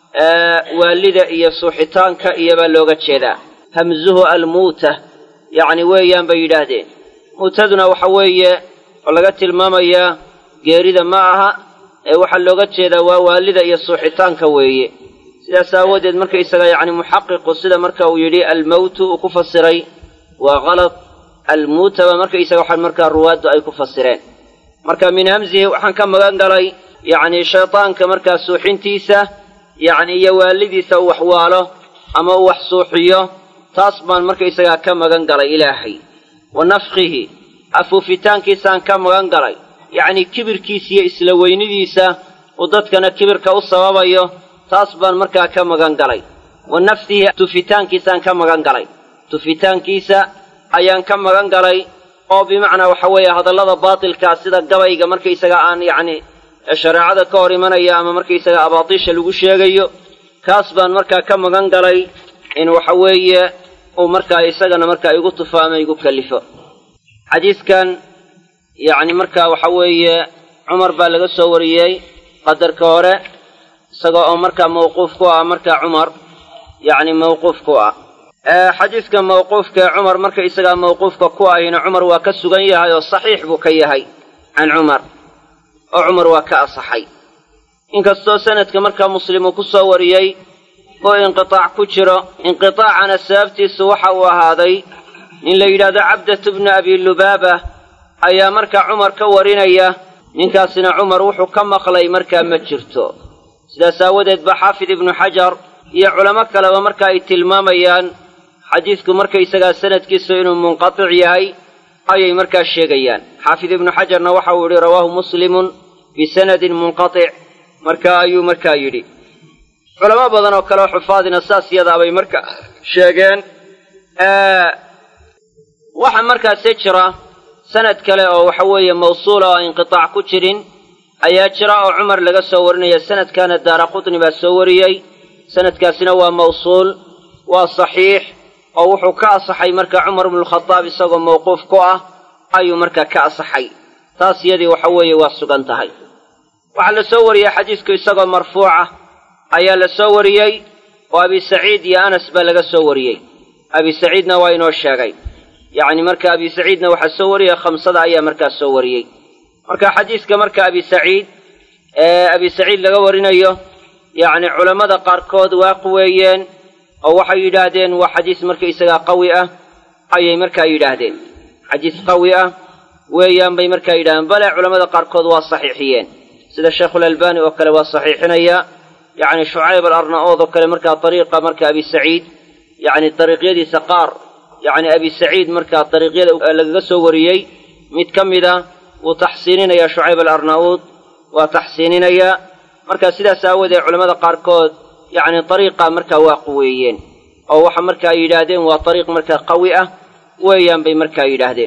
آه والدة إيا صوحتان كا إيا با لوغا جيدا همزه الموتة يعني ويان بيدادين موتدنا وحوية ولغت المامية قيريدا معها أي وحال لوغا جيدا ووالدة إيا صوحتان كوية sidaas aawadeed marka isaga yani muxaqiqu sida marka uu yidhi almowtu uu ku fasiray waa qalad almuutaba marka isaga waxaan markaa ruwaaddu ay ku fasireen marka min hamzihi waxaan ka magan galay yani shaytaanka markaa suuxintiisa yani iyo waalidiisa uu waxwaalo ama uu wax suuxiyo taas baan marka isaga ka magan galay ilaahay wa nafqihi afuufitaankiisaan ka magan galay yani kibirkiisa iyo isla weynidiisa uu dadkana kibirka u sababayo taas baan markaa ka magan galay wa nafsihi tufitaankiisaan ka magan galay tufitaankiisa ayaan ka magan galay oo bimacnaa waxa weeye hadallada baatilkaa sida gabayga markaysaga aan yacni shareecada ka hor imanaya ama markaysaga abaatiisha lagu sheegayo kaas baan markaa ka magan galay in waxa weeye uu markaa isagana markaa igu tufo ama igu kalifo xadiiskan yacni markaa waxa weeye cumar baa laga soo wariyey qadarka hore isagoo oo markaa mawquuf ku ah markaa cumar yacni mawquuf ku ah xadiidka mawquufka cumar marka isagaa mawquufka ku ahina cumar waa ka sugan yahay oo saxiix buu ka yahay can cumar oo cumar waa ka asaxay inkastoo sanadka markaa muslim uu ku soo wariyey oo inqitaac ku jiro inqitaacana sababtiisu waxa uu ahaaday nin la yidhaahdo cabdatu bnu abi lubaaba ayaa markaa cumar ka warinaya ninkaasina cumar wuxuu ka maqlay markaa ma jirto sidaas aawadeed baa xaafid ibnu xajar iyo culamo kaleba marka ay tilmaamayaan xadiidku marka isagaa sanadkiisu inuu munqatic yahay ayay markaa sheegayaan xaafid ibnu xajarna waxa uu yidhi rawaahu muslimun bisanadin munqatic marka ayuu markaa yidhi culamo badan oo kale oo xufaadina saas yadaabay marka sheegeen waxa markaasee jira sanad kale oo waxa weeye mawsuula oo inqitaac ku jirin ayaa jira oo cumar laga soo warinaya sanadkaana daara qutni baa soo wariyey sanadkaasina waa mawsuul waa saxiix oo wuxuu ka asaxay marka cumar ibnu lkhadaab isagoo mawquuf ku ah ayuu markaa ka asaxay taas iyadii waxa weeye waa sugan tahay waxaa la soo wariyey xadiisku isagoo marfuuca ayaa la soo wariyey oo abi saciid iyo anas baa laga soo wariyey abi saciidna waa inoo sheegay yacni marka abi saciidna waxaa soo wariyey khamsada ayaa markaa soo wariyey marka xadiiska marka abi saciid ee abi saciid laga warinayo yacni culammada qaarkood waa quweeyeen oo waxay yidhaahdeen waa xadiis marka isagaa qawi ah ayay markaa yidhaahdeen xadiis qawi ah weeyaan bay markaa yidhahdeen bale culamada qaarkood waa saxiixiyeen sida sheekhulalbani oo kale waa saxiixinaya yacni shucayb alarna'ood oo kale markaa dariiqa marka abi saciid yacni dariiqyadiisa qaar yacni abi saciid markaa dariiqyada lagaga soo wariyey mid ka mida wuu taxsiininayaa shucayb alarna'uud waa taxsiininayaa marka sidaas aawoodee culamada qaarkood yacni dariiqa markaa waa quweeyeen oo waxa markaa ay yidhaahdeen waa dariiq markaa qawi ah weeyaan bay markaa yidhaahdeen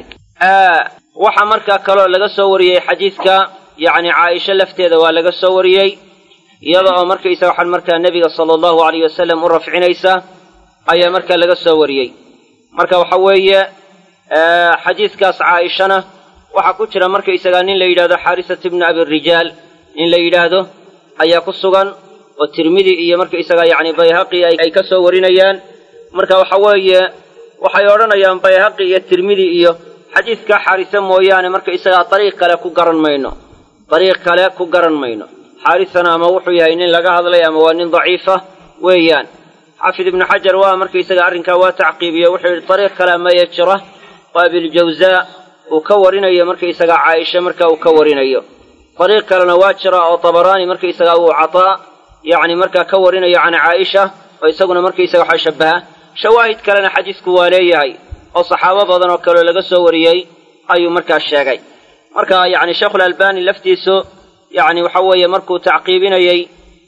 waxaa markaa kaloo laga soo wariyey xadiidka yacni caaisha lafteeda waa laga soo wariyey iyada oo markaysa waxaan markaa nebiga sala allahu alayh wasalam u rafcinaysa ayaa markaa laga soo wariyey marka waxa weeye xadiidkaas caaishana waxaa ku jira markaysagaa nin la yidhahdo xaarisat ibnu abirijaal nin la yidhaahdo ayaa ku sugan oo tirmidi iyo markaysagaa yacni bayhaqi ay ka soo warinayaan marka waxa weeye waxay odhanayaan bayhaqi iyo tirmidi iyo xadiidka xaarisa mooyaane markaysagaa dariiq kale ku garan mayno dariiq kale ku garan mayno xaarisana ama wuxuu yahay nin laga hadlay ama waa nin daciifa weeyaan xaafid ibnu xajar waa markaysaga arrinkaa waa tacqiibiye wuxuu yidhi dariiq kale maya jira oo abiljawsaa uu ka warinayo markaysaga caaisha marka uu ka warinayo dariiq kalena waa jira oo tabaraani markaysaga uu cataa yacni markaa ka warinayo can caaisha oo isaguna markaysaga waxa shabbaha shawaahid kalena xadiisku waa leeyahay oo saxaabo badan oo kaleo laga soo wariyey ayuu markaa sheegay marka yacni sheekhulalbani laftiisu yacni waxa weeye markuu tacqiibinayey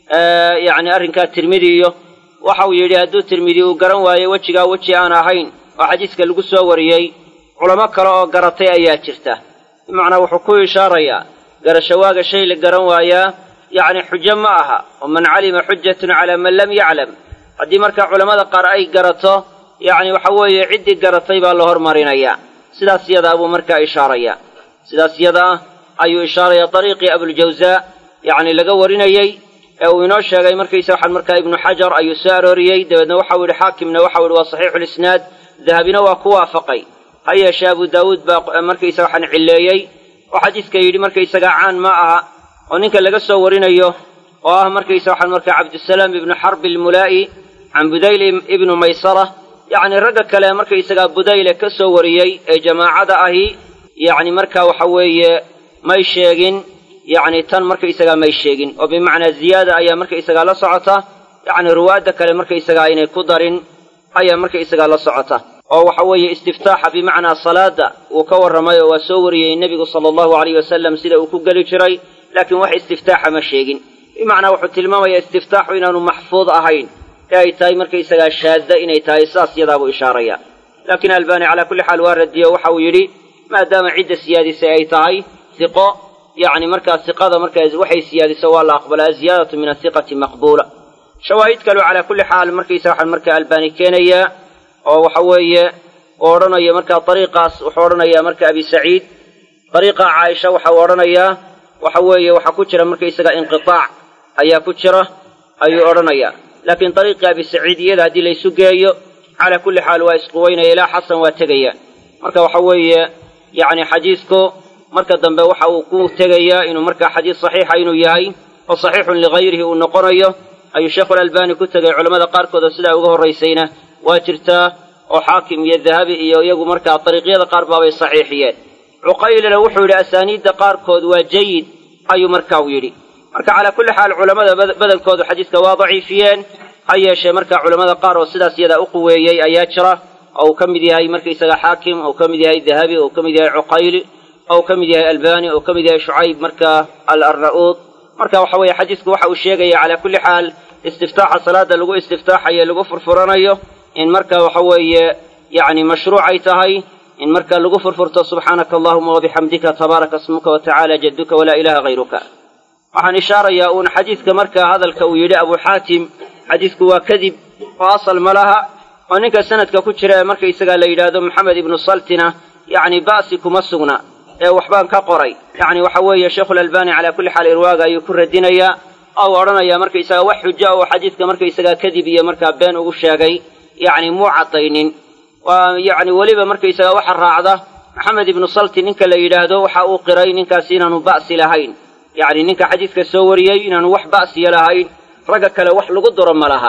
yacni arrinkaa tirmidi iyo waxa uu yidhi hadduu tirmidi uu garan waayo wejigaa weji aan ahayn oo xadiiska lagu soo wariyey culamo kale oo garatay ayaa jirta bimacnaa wuxuu ku ishaarayaa garashawaaga shay la garan waayaa yacni xujo ma aha oo man calima xujatun calaa man lam yaclam haddii markaa culammada qaar ay garato yacni waxa weeye ciddii garatay baa la hormarinayaa sidaas yadaa buu markaa ishaarayaa sidaas yadaa ayuu ishaarayaa dariiqii abuljawsaa yacni laga warinayey ee uu inoo sheegay markaysa waxaan markaa ibnu xajar ayuu soo arooriyey dabeedna waxau yidhi xaakimna waxau yidhi waa saxiixulisnaad dahabina waa ku waafaqay ha yeeshee abu daawuud baa markaysa waxaan cilleeyey oo xadiiska yidhi markaysagaa caan ma aha oo ninka laga soo warinayo oo ah markaysa waxaan markaa cabdusalaam ibnu xarbi almulaa'i can budayl ibnu maysara yacni ragga kale markaysagaa budayle ka soo wariyey ee jamaacada ahi yacni markaa waxa weeye may sheegin yacni tan markaysagaa may sheegin oo bimacnaa ziyaada ayaa markaysagaa la socota yacni ruwaadda kale markaysagaa inay ku darin ayaa markaysagaa la socota oo waxa weeye istiftaaxa bimacnaa salaada uu ka warramay oo waa soo wariyey nebigu sala allahu alayh wasalam sida uu ku geli jiray laakiin wax istiftaaxa ma sheegin bimacnaa wuxuu tilmaamayaa istiftaaxu inaanu maxfuud ahayn ee ay tahay markaysagaa shaadda inay tahay saas yadaabuu ishaaraya laakiin albaani calaa kulli xaal waa radiyo waxa uu yidhi maadaama cidda siyaadisay ay tahay hiqo yacni markaa hiqada markaa waxay siyaadiso waa la aqbalaa ziyaadatu min athiqati maqbuula shawaahid kaleu calaa kulli xaal markaysa waxaan markaa albaani keenayaa oo waxa weeye uu odhanaya markaa dariiqaas wuxuu odhanayaa marka abi saciid dariiqa caaisha waxa uu odhanayaa waxa weeye waxaa ku jira markaysaga inqitaac ayaa ku jira ayuu odhanayaa laakiin dariiqii abi saciid iyada haddii laysu geeyo calaa kulli xaal waa isquweynaya ilaa xasan waa tegaya marka waxa weeye yacni xadiisku marka dambe waxa uu ku tegayaa inuu markaa xadiis saxiixa inuu yahay oo saxiixun ligayrihi uu noqonayo ayuu sheekhulalbani ku tegay culammada qaarkood oo sidaa uga horraysayna waa jirtaa oo xaakim iyo dahabi iyo iyagu markaa dariiqyada qaar baabay saxiixiyeen cuqaylina wuxuu yidhi asaaniidda qaarkood waa jayid ayuu markaa u yidhi marka calaa kulli xaal culammada badankoodu xadiiska waa daciifiyeen ha yeeshee markaa culammada qaar oo sidaas iyadaa u quweeyey ayaa jira oo uu ka mid yahay markaysaga xaakim oo ka mid yahay dahabi oo ka mid yahay cuqayli oo ka mid yahay albani oo ka mid yahay shucayb markaa alarna'uud marka waxa weeye xadiisku waxa uu sheegaya calaa kulli xaal istiftaaxa salaada lagu istiftaaxayo lagu furfuranayo in marka waxa weeye yacni mashruucay tahay in marka lagu furfurto subxaanaka allahuma wabixamdika tabaaraka ismuka watacaala jadduka walaa ilaaha hayruka waxaan ishaarayaa uun xadiidka markaa hadalka uu yidhi abu xaatim xadiisku waa kadib oo asal ma laha oo ninka sanadka ku jira ee markaysagaa la yidhaahdo maxamed ibnu saltina yacni ba'si kuma sugna ee waxbaan ka qoray yacni waxa weeye sheekhulalbani calaa kulli xaal irwaaga ayuu ku radinayaa oo odhanayaa markaysagaa wax xujo oo xadiidka markaysagaa kadib iyo markaa been ugu sheegay yacni muu caddaynin waa yacni weliba markaysagaa waxa raacda maxamed ibnu salti ninka la yidhaahdo waxa uu qiray ninkaasi inaanu ba'si lahayn yacni ninka xadiidka soo wariyey inaanu wax ba'siya lahayn ragga kale wax lagu duro ma laha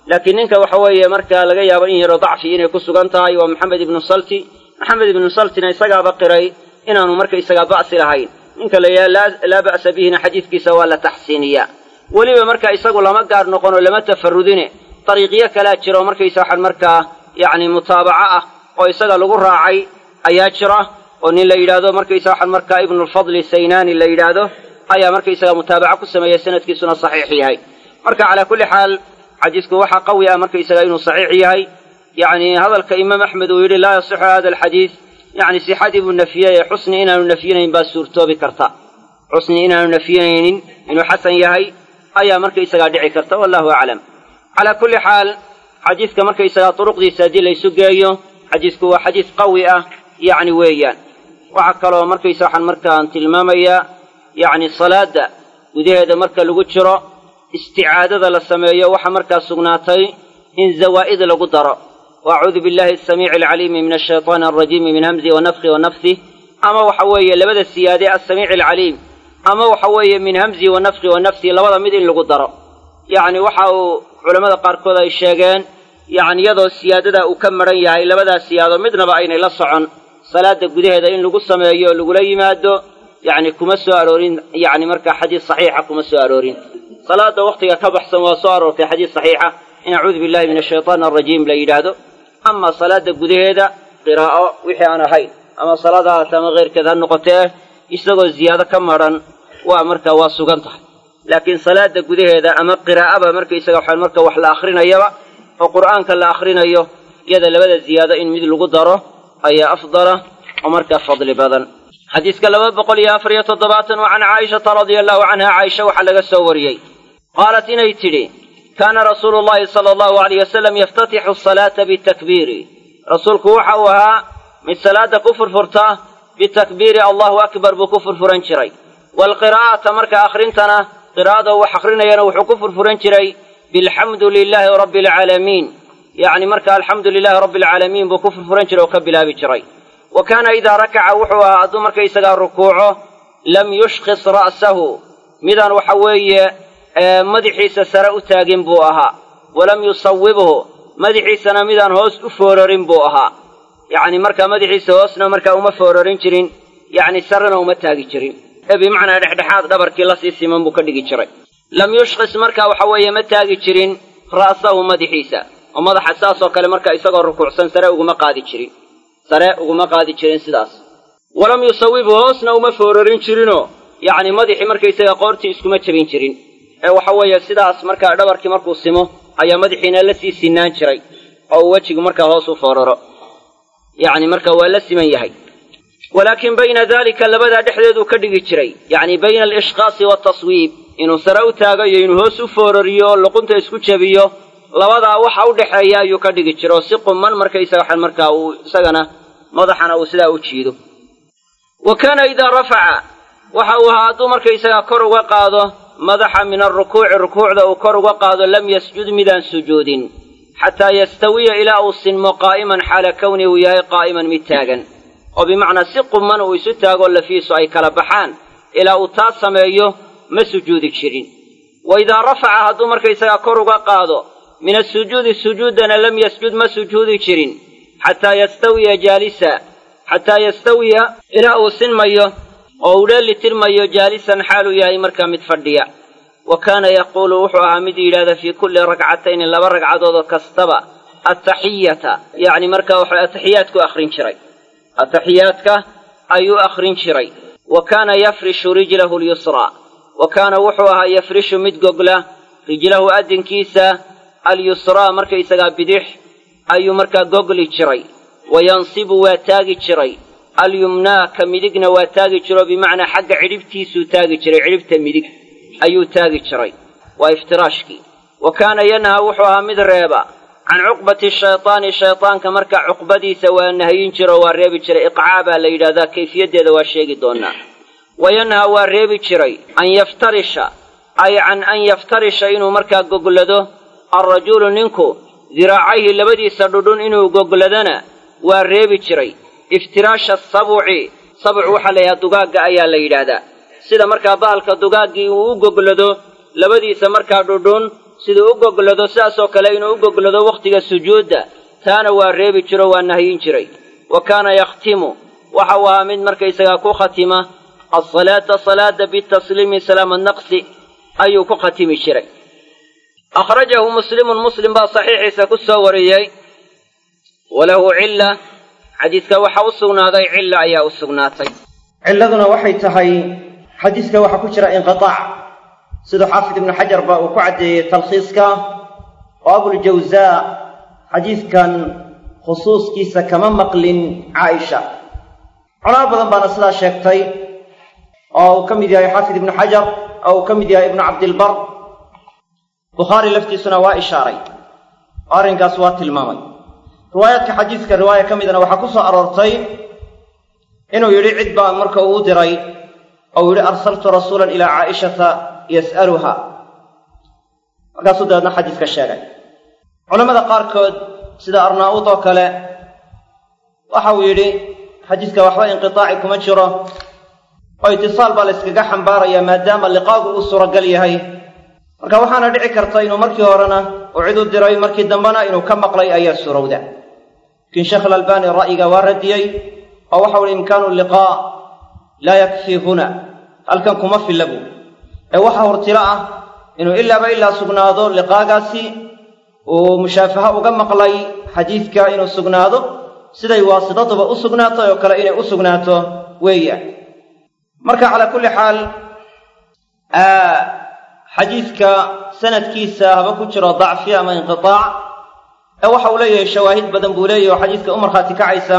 laakiin ninka waxa weeye markaa laga yaabo in yaro dacfi inay ku sugan tahay waa maxamed ibnu salti maxamed ibnu saltina isagaaba qiray inaanu marka isagaa ba'si lahayn ninka la yidhaha laa ba'sa bihina xadiidkiisa waa la taxsiiniyaa weliba marka isagu lama gaar noqon oo lama tafarudine dariiqyo kalaa jira oo markaysa waxaan markaa yacni mutaabaco ah oo isaga lagu raacay ayaa jira oo nin la yidhaahdo markaysa waxaan markaa ibnulfadli saynaani la yidhaahdo ayaa markaysaga mutaabaco ku sameeya sanadkiisuna saxiix yahay marka calaa kulli xaal xadiisku waxaa qawi ah markaysaga inuu saxiix yahay yacni hadalka imaam axmed uu yidhi laa yasixu hada alxadiis yacni sixadii buu nafiyey ee xusni inaanu nafyinayn baa suurtoobi karta xusni inaanu nafyinaynin inuu xasan yahay ayaa markaysagaa dhici karta wallahu aclam calaa kulli xaal xadiiska markaysagaa duruqdiisa haddii laysu geeyo xadiisku waa xadiis qawi ah yacni weeyaan waxaa kaloo markaysa waxaan markaan tilmaamayaa yacni salaada gudaheeda marka lagu jiro isticaadada la sameeyo waxaa markaa sugnaatay in zawaa'id lagu daro waacuudu billahi asamiici alcaliimi min ashaytaani alrajiimi min hamzi wa nafki wa nafsih ama waxa weeye labada siyaade assamiici alcaliim ama waxa weeye min hamzi wa nafki wa nafsih labada mid in lagu daro yacni waxa uu culammada qaarkood ay sheegeen yacni iyadoo siyaadada uu ka maran yahay labadaas siyaado midnaba aynay la socon salaada gudaheeda in lagu sameeyo oo lagula yimaado yacni kuma soo aroorin yacni markaa xadiis saxiixa kuma soo aroorin salaada wakhtiga ka baxsan waa soo aroortay xadiis saxiixa in acuudu billahi min ashaytaani alrajiim la yidhaahdo ama salaada gudaheeda qiraa'o wixii aan ahayn ama salaada haata ama keyrkeed ha noqotee isagoo ziyaado ka maran waa markaa waa sugan tahay laakiin salaada gudaheeda ama qiraa'aba markaysaga waxaan marka wax la akrinayaba oo qur'aanka la akrinayo iyada labada ziyaado in mid lagu daro ayaa afdala oo markaa fadli badan xadiiska laba boqol iyo afar iyo toddobaatan wa can caaishata radia allahu canha caaisha waxaa laga soo wariyey qaalat inay tidhi kaana rasuulu llahi sala allahu alayh wasalam yaftatixu asalaata bitakbiiri rasuulku waxa uu ahaa mid salaada ku furfurta bitakbiiri allahu akbar buu ku furfuran jiray waalqiraa'ata marka akhrintana qiraa'ada wax akrinayana wuxuu ku furfuran jiray bilxamdu lilaahi rabbi alcaalamiin yacni marka alxamdu lilaahi rabbi alcaalamiin buu ku furfuran jiray oo ka bilaabi jiray wa kaana idaa rakaca wuxuu ahaa hadduu markaysagaa rukuuco lam yushkhis ra'sahu midaan waxa weeye madaxiisa sare u taagin buu ahaa walam yusawibhu madaxiisana midaan hoos u foorarin buu ahaa yacni markaa madaxiisa hoosna markaa uma foorarin jirin yacni sarena uma taagi jirin ee bimacnaa dhexdhexaad dhabarkii lasii siman buu ka dhigi jiray lam yushkhis markaa waxa weeye ma taagi jirin ra'sahu madaxiisa oo madaxa saas oo kale marka isagoo rukuucsan sare uguma qaadi jirin sare uguma qaadi jirin sidaas walam yusawibhu hoosna uma foorarin jirinoo yacni madaxii markaysaga qoortii iskuma jebin jirin ee waxa weeye sidaas markaa dhabarkii markuu simo ayaa madaxiina la sii sinaan jiray oo uu wejigu markaa hoos u fooraro yacni marka waa la siman yahay walaakin bayna daalika labadaa dhexdeeduu ka dhigi jiray yacni bayna alishqaasi waataswiib inuu sare u taago iyo inuu hoos u foorariyo oo luqunta isku jebiyo labadaa waxa u dhexeeya ayuu ka dhigi jira oo si quman markaysaga waxaan markaa uu isagana madaxana uu sidaa u jiido wa kaana idaa rafaca waxa uu ahaa hadduu markaysagaa kor uga qaado madaxa min alrukuuci rukuucda uu kor uga qaado lam yasjud midaan sujuudin xataa yastawiya ilaa uu sinmo qaa'iman xaala kowni uu yahay qaa'iman mid taagan oo bimacnaa si quman uu isu taagoo lafiisu ay kala baxaan ilaa uu taas sameeyo ma sujuudi jirin wa idaa rafaca hadduu markaysagaa kor uga qaado min asujuudi sujuudana lam yasjud ma sujuudi jirin xataa yastawiya jaalisa xataa yastawiya ilaa uu sinmayo oo uu dheelitirmayo jaalisan xaaluu yahay markaa mid fadhiya wa kaana yaquulu wuxuu ahaa mid yidhahda fii kulli ragcatayni laba ragcadoodoo kastaba ataxiyata yacni markaa wuxuu ataxiyaadku akhrin jiray ataxiyaadka ayuu akhrin jiray wa kaana yafrishu rijlahu lyusraa wa kaana wuxuu ahaa yafrishu mid gogla rijlahu adinkiisa alyusraa markaysagaa bidix ayuu markaa gogli jiray wa yansibu waa taagi jiray alyumnaa ka midigna waa taagi jiro bimacnaa xagga cidhibtiisuu taagi jiray cidhibta midig ayuu taagi jiray waa iftiraashkii wa kaana yanhaa wuxuu ahaa mid reeba can cuqbati shaytaani shaytaanka markaa cuqbadiisa waa nahyin jiro waa reebi jiray iqcaa baa la yidhahdaa kayfiyaddeeda waa sheegi doonaa wa yanhaa waa reebi jiray an yaftarisha ay can an yaftarisha inuu markaa goglado alrajulu ninku diraacayhi labadiisa dhudhun inuu gogladana waa reebi jiray iftiraasha asabuci sabuc waxaa la yidhaha dugaagga ayaa la yidhaahdaa sida markaa bahalka dugaaggii uu u goglado labadiisa markaa dhudhun siduu u goglado sidaasoo kale inuu u goglado wakhtiga sujuudda taana waa reebi jiro waa nahyin jiray wa kaana yakhtimu waxa uu ahaa mid markaysagaa ku khatima alsalaata salaada bitasliimi salaama naqsi ayuu ku khatimi jiray akhrajahu muslimun muslim baa saxiixiisa ku soo wariyey walahu cilla xadiiska waxa u sugnaaday cilla ayaa u sugnaatay cilladuna waxay tahay xadiiska waxaa ku jira inqitaac siduu xaafid ibnu xajar ba uu ku caddeeyey talkhiiska oo abuljawsaa xadiiskan khusuuskiisa kama maqlin caaisha culamo badan baana sidaa sheegtay oo uu ka mid yahay xaafid ibnu xajar oo uu ka mid yahay ibnu cabdilbar bukhaari laftiisuna waa ishaaray oo arrinkaas waa tilmaamay riwaayaadka xadiiska riwaaya ka midana waxaa ku soo aroortay inuu yidhi cid baa marka uu u diray oo uu yidhi arsaltu rasuulan ilaa caa'ishata yas'aluha markaasuu dabeedna xadiiska sheegay culammada qaarkood sida arnaa'uud oo kale waxa uu yidhi xadiiska waxba inqitaaci kuma jiro oo itisaal baa la yskaga xambaarayaa maadaama liqaagu uu suuragal yahay marka waxaana dhici karta inuu markii horena uu cid u diray markii dambena inuu ka maqlay ayaa suurowda laakiin sheekh alalbani ra'yiga waa radiyey oo waxau ihi imkaanu liqaa laa yakfii huna halkan kuma filla buu ee waxa hortilo ah inuu ilaaba ilaa sugnaado liqaagaasi uu mushaafaha uga maqlay xadiidka inuu sugnaado siday waasitaduba u sugnaatay oo kale inay u sugnaato weeyaan marka calaa kulli xaal xadiidka sanadkiisa haba ku jiro dacfi ama inqitaac ee waxa uu leeyahay shawaahid badan buu leeyahy oo xadiiska u markhaati kacaysa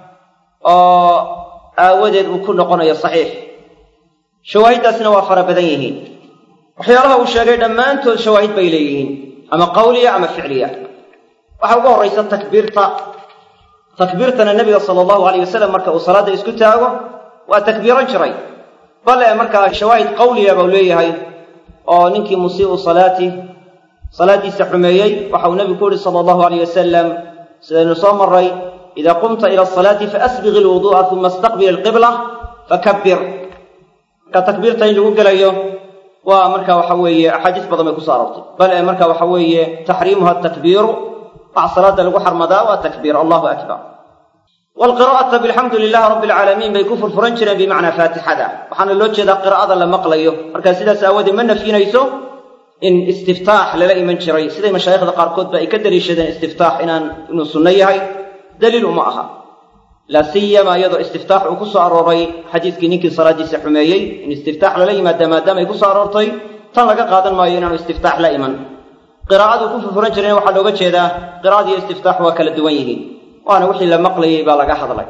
oo aawadeed uu ku noqonayo saxiix shawaahiddaasina waa fara badan yihiin waxyaalaha uu sheegay dhammaantood shawaahid bay leeyihiin ama qawliya ama ficliya waxaa uga horraysa takbiirta takbiirtana nebiga sala allahu alayh wasalam marka uu salaadda isku taago waa takbiiran jiray bale markaa shawaahid qawliya buu leeyahay oo ninkii musii'u salaati salaaddiisa xumeeyey waxa uu nebigu ku yidhi sala allahu alayh wasalam sidaynu soo marray idaa qumta ila asalaati faasbiq ilwuduu'a uma istaqbil alqibla fakabbir marka takbiirta in lagu gelayo waa marka waxa weeye axaadiis badan bay kusoo aroortay bal ee marka waxa weeye taxriimuha atakbiiru wax salaada lagu xarmadaa waa takbiir allahu akbar waalqiraa'ata bilxamdu lilahi rabbi alcaalamiin bay ku furfuran jireen bimacnaa faatixada waxaana loo jeedaa qiraa'ada la maqlayo marka sidaas aawoodee ma nafyinayso in istiftaax lala iman jiray siday mashaayikhda qaarkood ba ay ka daliishadeen istiftaax inaan inuu sunno yahay daliil uma aha laa siyama iyadoo istiftaax uu ku soo arooray xadiiskii ninkii salaaddiisa xumeeyey in istiftaax lala yimaada maadaama ay ku soo aroortay tan laga qaadan maayo inaanu istiftaax la iman qiraa'aduu ku furfuran jireen waxaa looga jeedaa qiraa'ad iyo istiftaax waa kala duwan yihiin waana wixii la maqlayey baa laga hadlay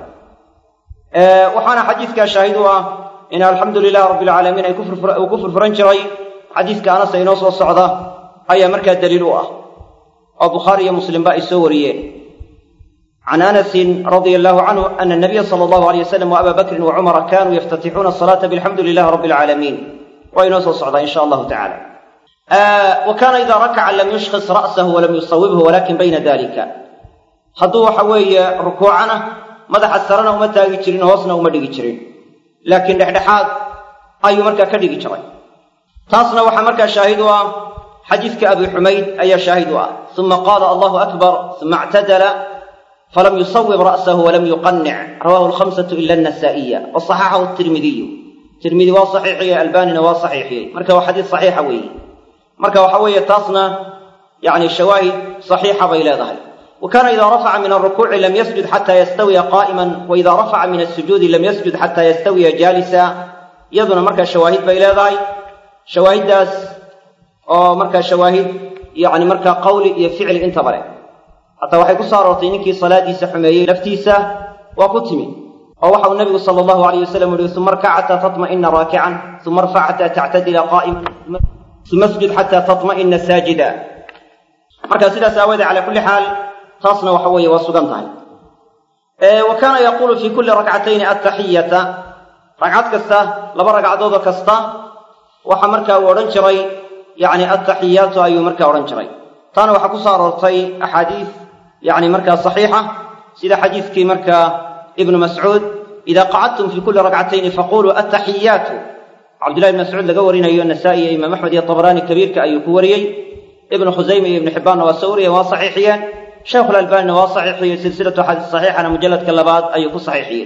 waxaana xadiiskaa shaahid u ah in alxamdu lilahi rabbi alcaalamiin ay uu ku furfuran jiray xadiiska anas inoo soo socda ayaa markaa daliil u ah oo bukhaari iyo muslimba ay soo wariyeen can anasin radia allahu canhu ana anabiya sala allahu alayh wasalam wa aba bakrin wa cumara kanuu yaftatixuuna asalaata bilxamdu lilahi rabbi alcaalamiin waa inoo soo socdaa in sha allahu tacala wa kaana idaa rakaca lam yushkhis ra'sahu walam yusawibhu walakin bayna dalika hadduu waxa weeye rukuucana madaxa sarena uma taagi jirin hoosna uma dhigi jirin laakiin dhexdhexaad ayuu markaa ka dhigi jiray taasna waxaa markaa shaahid u ah xadiiska abi xumayd ayaa shaahid u ah uma qaala allahu akbar uma ictadala falam yusawib ra'sahu walam yuqanic rawahu alkhamsatu ila annasaa'iya wasaxaxahu tirmidiyu tirmidi waa saxiixiyey albanina waa saxiixiyey marka waa xadiis saxiixa weeye marka waxa weeye taasna yani shawaahid saxiixa bay leedahay وكان إذا رفع من الركوع لم يسجد حتى يستوي قائما وإذا رفع من السجود لم يسجد حتى يستوي جالسا يظن مركز شواهد بإلى شواهد داس أو مركز شواهد يعني مركز قول يفعل انتظره حتى وحي كسار وطينكي صلاة سحمي لفتيسة وقتمي أو وحو النبي صلى الله عليه وسلم ثم اركع حتى تطمئن راكعا ثم ارفع حتى تعتدل قائما ثم اسجد حتى تطمئن ساجدا مركز سيدة ساوية على كل حال taasna waxa weeye waa sugan tahay wa kaana yaquulu fii kulli rakcatayni attaxiyata ragcad kasta laba ragcadood kasta waxa markaa uu odhan jiray yani attaxiyaatu ayuu markaa odhan jiray taana waxaa ku soo aroortay axaadiis yani markaa saxiixa sida xadiiskii markaa ibnu mascuud idaa qacadtum fii kulli rakcatayni faquluu attaxiyaatu cabdillahi ibn mascuud laga warinayo nasaa'i iyo imaam axmed iyo tabaraani kabiirka ayuu ku wariyey ibnu khusayme iyo ibnu xibbaanna waa soo wariyeen waa saxiixiyeen sheekhu lalbaanina waa saxiixiyey silsilatu axaadiis saxiixana mujalladka labaad ayuu ku saxiixiyey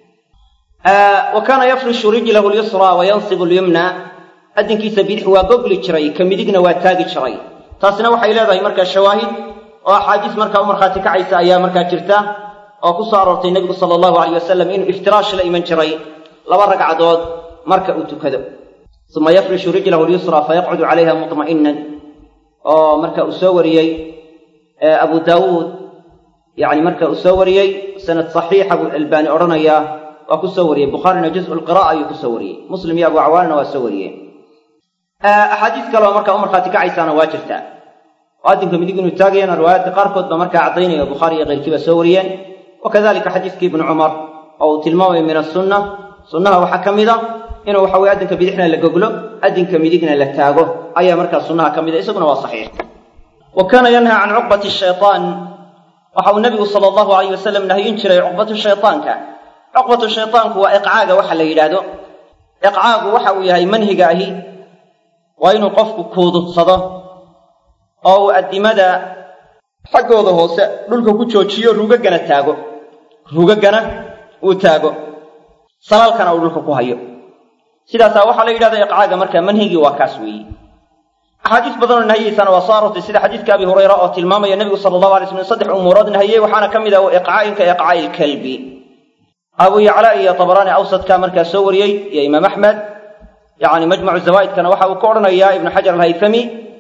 wa kaana yafrishu rijlahu lyusra wa yansibu lyumna adinkiisa bidix waa gogli jiray ka midigna waa taagi jiray taasina waxay leedahay markaa shawaahid oo axaadiis markaa u markhaati kacaysa ayaa markaa jirta oo ku soo aroortay nebigu sala allahu alayh wasalam inuu iftiraash la iman jiray laba ragcadood marka uu tukado uma yafrishu rijlahu lyusra fayaqcudu calayha mutma'inan oo marka uu soo wariyey abu daawuud yani marka uu soo wariyey sanad saxiixa buu albaani odhanayaa waa ku soo wariyey bukhaarina juz'u lqira'a ayuu ku soo wariyey muslim iyo abu cawaanina waa soo wariyeen axaadiis kale oo markaa u markhaati kacaysaana waa jirtaa oo adinka midig inuu taagayana riwaayaadka qaarkood ba markaa caddaynaya bukhaari iyo keyrkiiba soo wariyeen wakadalika xadiiskii ibnu cumar oo uu tilmaamayo min asunna sunnaha waxaa ka mid a inuu waxa weye adinka bidixna la goglo adinka midigna la taago ayaa markaa sunnaha ka mid a isaguna waa saxiix wa kaana yanhaa can cuqbati shaytaan waxa uu nebigu sala allahu alayh wasalam nahyin jiray cuqbatu shaytaanka cuqbatu shaytaanku waa iqcaaga waxa la yidhaahdo iqcaagu waxa uu yahay manhiga ahi waa inuu qofku kuududsado oo uu addimada xaggooda hoose dhulka ku joojiyo rugagana taago rugagana uu taago salaalkana uu dhulka ku hayo sidaasaa waxaa la yidhahda iqcaaga markaa manhigii waa kaas weeye axaadiis badanoo nahiyeysaana waa soo aroortay sida xadiiska abi hurayra oo tilmaamaya nebigu sala allahu alay slam saddex umuurood nahiyey waxaana ka mid ah iqcaa'inka iqcaa'i ilkalbi abu yacla iyo tabaraani awsadka markaa soo wariyey iyo imaam axmed yacni majmacu zawaa'idkana waxa uu ka odhanayaa ibnu xajar alhaytami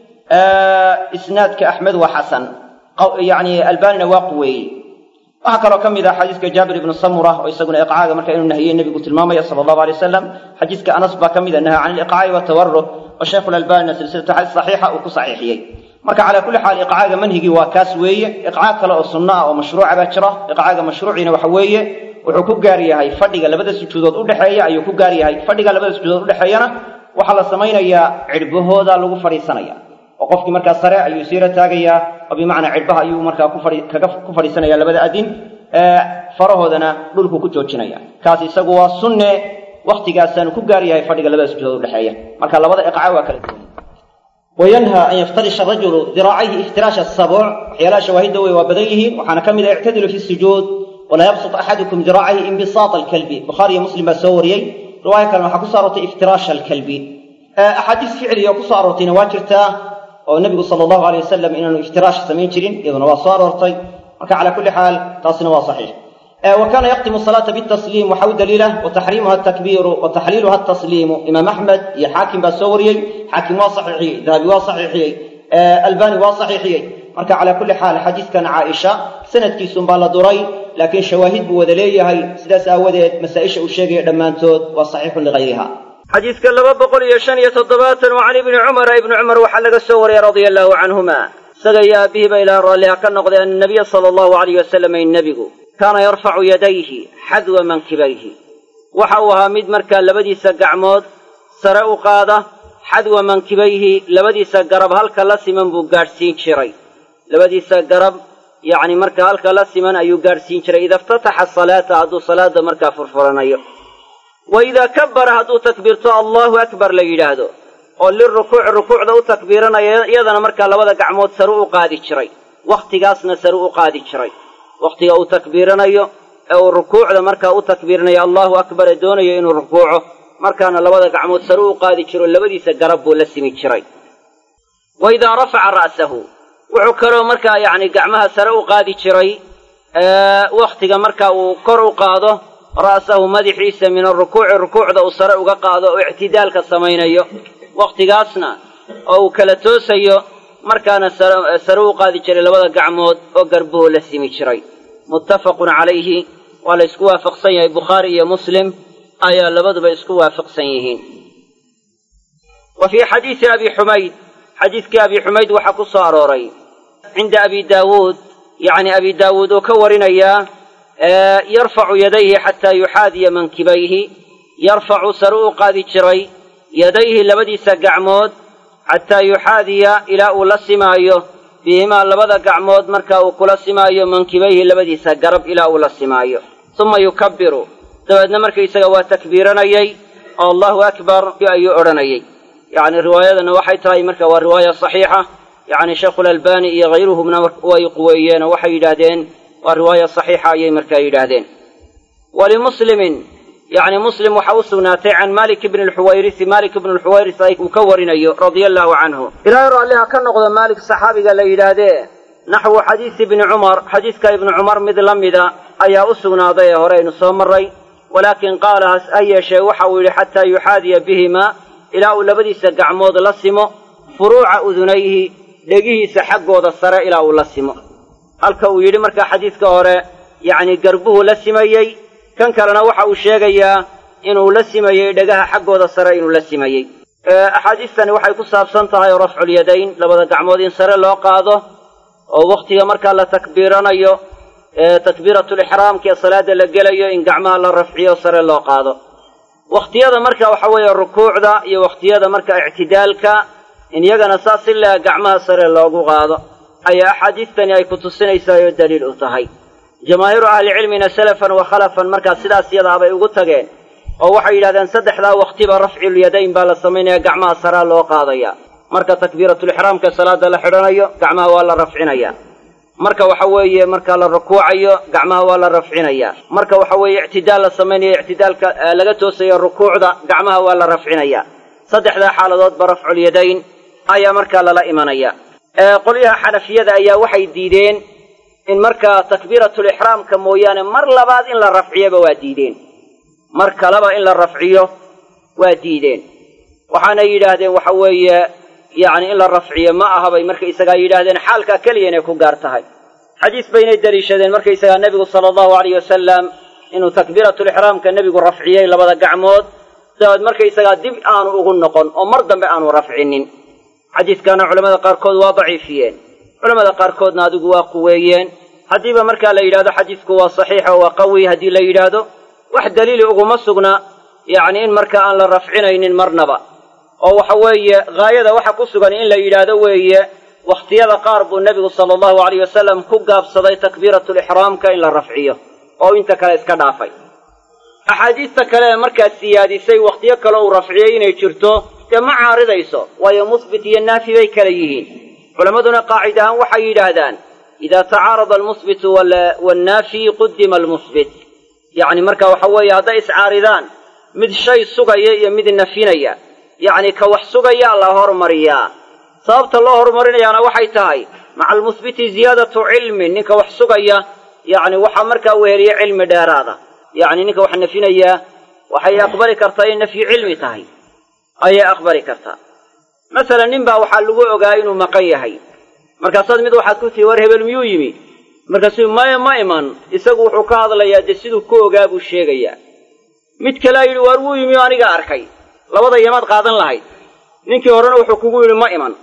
isnaadka axmed waa xasan yacni albaanina waa quweeyey waxaa kaloo ka mid ah xadiiska jaabir ibnu samura oo isaguna iqcaaga marka inuu nahiyey nebigu tilmaamaya sala allahu alay wasalam xadiiska anas baa ka mid a nahaa can iliqcaa'i watawaruk oo sheekhu lalbaanina silsilatu xadiis saxiixa uu ku saxiixiyey marka calaa kulli xaal iqcaaga manhigii waa kaas weeye iqcaag kale oo sunno ah oo mashruuca baa jira iqcaaga mashruuciina waxa weeye wuxuu ku gaar yahay fadhiga labada sujuudood udhexeeya ayuu ku gaar yahay fadhiga labada sujuudood udhexeeyana waxaa la samaynayaa cidhbahooda lagu fadhiisanaya oo qofkii markaa sare ayuu siira taagayaa oo bimacnaa cidhbaha ayuu markaa kaga ku fadhiisanaya labada adin farahoodana dhulku ku joojinaya kaas isagu waa sunne waktigaasaanu ku gaar yahay fadhiga labada sujuudood udhexeeya marka labada iqcaa waa kala duwan wayanha an yaftarisha arajulu diraacayhi iftiraasha asabuuc waxyaalaha shawaahidda wey waa badan yihiin waxaana ka mid ah ictadilu fi sujuud walaa yabsut axadukum diraacahi inbisaata alkalbi bukhaari iyo muslim baa soo wariyey riwaaya kalena waxaa ku soo aroortay iftiraasha alkalbi axaadiis ficliga oo ku soo aroortayna waa jirtaa oo nebigu sala allahu alay wasalam inaanu iftiraash samayn jirin iyaduna waa soo aroortay marka calaa kulli xaal taasina waa saxiix wa kaana yaqtimu salaata bitasliim waxa u daliila wataxriimuha atakbiiru wa taxliiluha atasliimu imaam axmed iyo xaakim baa soo wariyey xaakim waa saxiixiyey dahabi waa saxiixiyey albani waa saxiixiyey marka calaa kulli xaal xadiiskan caaisha sanadkiisun baa la duray laakiin shawaahid buu wada leeyahay sidaas aawadeed masaa-isha uu sheegaya dhammaantood waa saxiixun ligayriha xadiiska laba boqol iyo shan iyo toddobaatan wa can ibni cumara ibni cumar waxaa laga soo wariyey radia allahu canhuma isaga iyo aabihiiba ilaa raalliha ka noqday ana nabiya sala allahu alayh wasalam ay nebigu kaana yarfacu yadayhi xadwa mankibayhi waxa uu ahaa mid markaa labadiisa gacmood sare u qaada xadwa mankibayhi labadiisa garab halka la siman buu gaadhsiin jiray labadiisa garab yacni markaa halka la siman ayuu gaadhsiin jiray ida iftataxa salaata hadduu salaada markaa furfuranayo wa idaa kabbara hadduu takbiirto allahu akbar la yidhaahdo oo lirukuuci rukuucda u takbiiranaya iyadana markaa labada gacmood saru u qaadi jiray wakhtigaasna saru u qaadi jiray wakhtiga uu takbiiranayo ee uu rukuucda markaa u takbiiranayo allahu akbar ee doonayo inuu rukuuco markaana labada gacmood saru u qaadi jiro labadiisa garab buu la simi jiray wa idaa rafaca ra'sahu wuxuu kaloo markaa yacni gacmaha sare u qaadi jiray wakhtiga marka uu kor u qaado ra'sahu madaxiisa min arukuuci rukuucda uu sare uga qaado oo ictidaalka samaynayo wakhtigaasna oo uu kala toosayo markaana sare u qaadi jiray labada gacmood oo garbuhu la simi jiray muttafaqun calayhi waa la isku waafaqsan yahay bukhaari iyo muslim ayaa labaduba isku waafaqsan yihiin wa fii xadiisi abi xumayd xadiiskii abi xumayd waxaa ku soo arooray cinda abi daawuud yacni abi daawuud oo ka warinayaa yarfacu yadayhi xataa yuxaadiya mankibayhi yarfacu sare u qaadi jiray yadayhi labadiisa gacmood xataa yuxaadiya ilaa uu la simaayo bihimaa labada gacmood marka uu kula simaayo mankibayhi labadiisa garab ilaa uu la simaayo uma yukabbiru dabeedna markaysaga waa takbiiranayay oo allahu akbar ayuu odhanayay yacni riwaayadana waxay tahay marka waa riwaaya saxiixa yacni sheekhulalbani iyo hayruhumna way quweeyeen oo waxay yidhaahdeen waa riwaaya saxiixa ayay markaa yidhaahdeen. walimuslimin yacni muslim waxa u sugnaatay can malik ibni alxuwayrisi malik ibni alxuwayris ay uu ka warinayo radia allahu canhu ilaahay raalliha ka noqdo maalik saxaabiga la yidhaahdee naxwu xadiisi ibni cumar xadiiska ibni cumar mid la mida ayaa u sugnaaday ee horeynu soo marray walaakin qaala ha yeeshee waxa uu yidhi xataa yuxaadiya bihimaa ilaa uu labadiisa gacmood la simo furuuca udunayhi dhegihiisa xaggooda sare ilaa uu la simo halka uu yidhi markaa xadiiska hore yacni garbuhu la simayey kan kalena waxa uu sheegayaa inuu la simayey dhegaha xaggooda sare inuu la simayey. axaadiistani waxay ku saabsan tahay rafculyadayn labada gacmood in sare loo qaado oo wakhtiga markaa la takbiiranayo takbiiratulixraamka ee salaada la gelayo in gacmaha la rafciyo sare loo qaado. wakhtiyada marka waxa weeye rukuucda iyo wakhtiyada marka ictidaalka in iyagana saas si lea gacmaha sare loogu qaado ayaa axaadiistani ay ku tusinaysaa oo daliil u tahay. jamaahiiru ahlicilmina salafan wa khalafan markaa sidaas iyadaa bay ugu tageen oo waxay yidhahdeen saddexdaa wakhtiba rafculyadayn baa la samaynaya gacmaha saraa loo qaadaya. marka takbiiratulixraamka salaada la xidhanayo gacmaha waa la rafcinaya, marka waxa weeye marka la rukuucayo gacmaha waa la rafcinaya, marka waxa weeye ictidaal la samaynayo ictidaalka laga toosayo rukuucda gacmaha waa la rafcinaya. saddexdaa xaaladoodba rafculyadayn ayaa markaa lala imanaya. qolyaha xanafiyada ayaa waxay diideen in markaa takbiiratulixraamka mooyaane mar labaad in la rafciyaba waa diideen, mar kaleba in la rafciyo waa diideen. waxaanay yidhaahdeen waxa weeye yacni in la rafciyo ma aha bay markaysagaa yidhaahdeen xaalkaa keliya inay ku gaar tahay. xadiis baynay daliishadeen markaysagaa nebigu sala allahu alayh wasalam inuu takbiiratulixraamka nebigu rafciyey labada gacmood dabeed markaysagaa dib aanu ugu noqon oo mar dambe aanu rafcinin. xadiiskaana culamada qaarkood waa daciifiyeen, culamada qaarkoodna adigu waa quweeyeen. haddiiba markaa la yidhahdo xadiisku waa saxiix oo waa qawi haddii la yidhaahdo wax daliili uguma sugna yacni in markaa aan la rafcinaynin marnaba, oo waxa weeye haayada waxa ku sugan in la yidhaahdo weeye wakhtiyada qaar buu nebigu sala allahu alayh wasalam ku gaabsaday takbiiratulixraamka in la rafciyo oo inta kale iska dhaafay. axaadiista kale ee markaa siyaadisay wakhtiyo kale uu rafciyey inay jirto dee ma caaridayso, waayo musbit iyo naafi bay kala yihiin. culammaduna qaacid ahaan waxay yidhaahdaan idaa tacaarada almusbitu wannaafi qudima almusbit, yacni marka waxa weeye hadday iscaaridaan mid shay sugaya iyo mid nafinaya yacni ka wax sugayaa la hormariyaa. sababta loo horumarinayaana waxay tahay maca almusbiti ziyaadatu cilmin, ninka wax sugaya yacni waxaa markaa weeriya cilmi dheeraada, yacni ninka wax nafinayaa waxay aqbali kartaa in nafyi cilmi tahay ayay aqbali kartaa. masalan nin baa waxaa lagu ogaa inuu maqan yahay, markaasaad mid waxaad ku tihi war hebel miyuu yimi, markaasuu maya ma iman, isagu wuxuu ka hadlayaa dee siduu ku ogaa buu sheegayaa. mid kalea yidhi waar wuu yimi oo aniga arkay, labada yamaad qaadan lahayd. ninkii horena wuxuu kugu yidhi ma iman,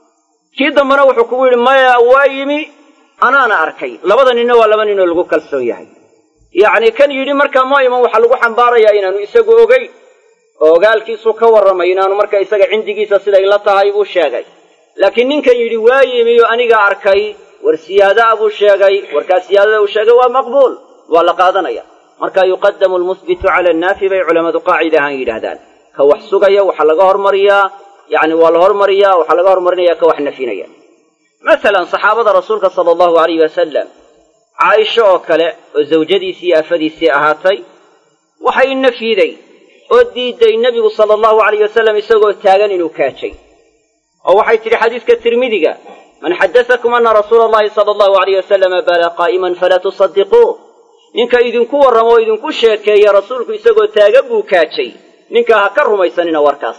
kii dambena wuxuu kugu yidhi maya waa yimi anaana arkay. labada ninna waa laba nin oo lagu kalsoon yahay. yacni kan yidhi markaa ma iman waxaa lagu xambaarayaa inaanu isagu ogeyn oo ogaalkiisuu ka warramay inaanu markaa isaga cindigiisa siday la tahay buu sheegay. laakiin ninkan yidhi waa yimi oo aniga arkay war siyaadaa buu sheegay, warkaa siyaadada uu sheegay waa maqbuul, waa la qaadanaya. marka yuqadamu almusbitu cala annaafi bay culammadu qaacida ahaan yidhaahdaan. ka wax sugaya waxaa laga hormariyaa yacni waa la hormariyaa waxaa laga hormarinaya ka wax nafinaya. masalan saxaabada rasuulka sala allahu alayh wasalam caaisho oo kale oo zawjadiisii iyo afadiisii ahaatay waxay nafyiday oo diiday nebigu sala allahu alayh wasalam isagoo taagan inuu kaajay, oo waxay tidhi xadiiska tirmidiga man xaddasakum anna rasuula allahi sala allahu alayh wasalama bala qaa'iman falaa tusadiquuh, ninka idinku warramo oo idinku sheekeeya rasuulku isagoo taagan buu kaajay, ninkaa ha ka rumaysanina warkaas.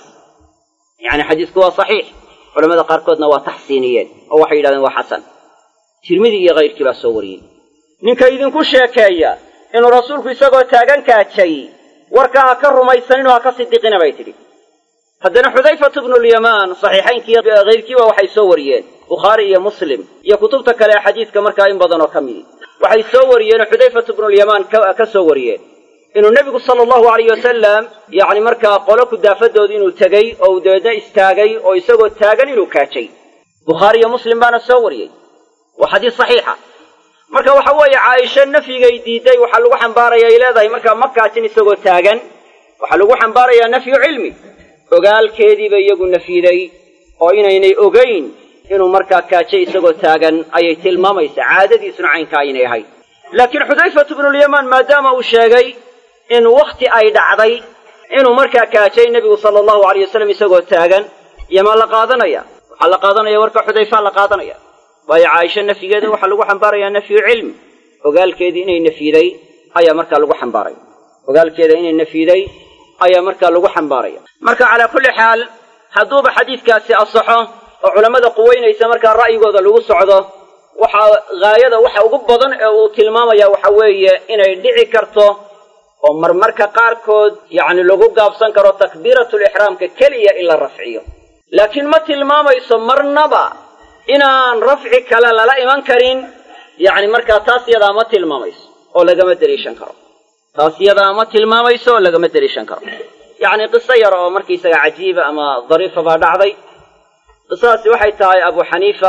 yacni xadiisku waa saxiix, culamada qaarkoodna waa taxsiiniyeen oo waxay yidhahdeen waa xasan. tirmidi iyo kayrkii baa soo wariyey. ninka idinku sheekeeya inuu rasuulku isagoo taagan kaajay warkaa ha ka rumaysaninoo ha ka sidiqina bay tidhi. haddana xudayfatu bnulyamaan saxiixaynkii kayrkiiba waxay soo wariyeen, bukhaari iyo muslim iyo kutubta kale ee xadiiska markaa in badan oo ka midi waxay soo wariyeenoo xudayfatu bnulyamaan ka soo wariyeen inuu nebigu sala allahu alayh wasalam yacni markaa qolo kudaafadood inuu tegey oo uu dabeedna istaagay oo isagoo taagan inuu kaajay. bukhaari iyo muslim baana soo wariyey, waa xadiis saxiixa. marka waxa weeye caaisha nafyigay diiday waxaa lagu xambaaraya ay leedahay markaa ma kaajin isagoo taagan, waxaa lagu xambaarayaa nafyu cilmi, ogaalkeediiba iyagu nafyiday oo inaynay ogayn inuu markaa kaajay isagoo taagan ayay tilmaamaysaa caadadiisuna caynkaa inay ahayd laakiin xudayfatu bnulyamaan maadaama uu sheegay in wakhti ay dhacday inuu markaa kaajay nebigu sala allahu alayh wasalam isagoo taagan iyomaa la qaadanaya waxaa la qaadanaya warka xudayfaa la qaadanaya waayo caaisha nafyigeeda waxaa lagu xambaarayaa nafyu cilmi ogaalkeedii inay nafyiday ayaa markaa lagu xambaaraya ogaalkeeda inay nafyiday ayaa markaa lagu xambaaraya marka calaa kulli xaal hadduuba xadiidkaasi asaxo oo culammada quweynaysa markaa ra'yigooda lagu socdo waxaa haayada waxa ugu badan ee uu tilmaamaya waxa weeye inay dhici karto oo marmarka qaarkood yacni lagu gaabsan karo takbiiratulixraamka keliya in la rafciyo laakiin ma tilmaamayso marnaba inaan rafci kale lala iman karin yacni markaa taas yadaa ma tilmaamayso oo lagama deliishan karo taas yadaa ma tilmaamayso oo lagama deliishan karo yacni qiso yar oo markiisaga cajiiba ama dariifa baa dhacday qisadaasi waxay tahay abu xaniifa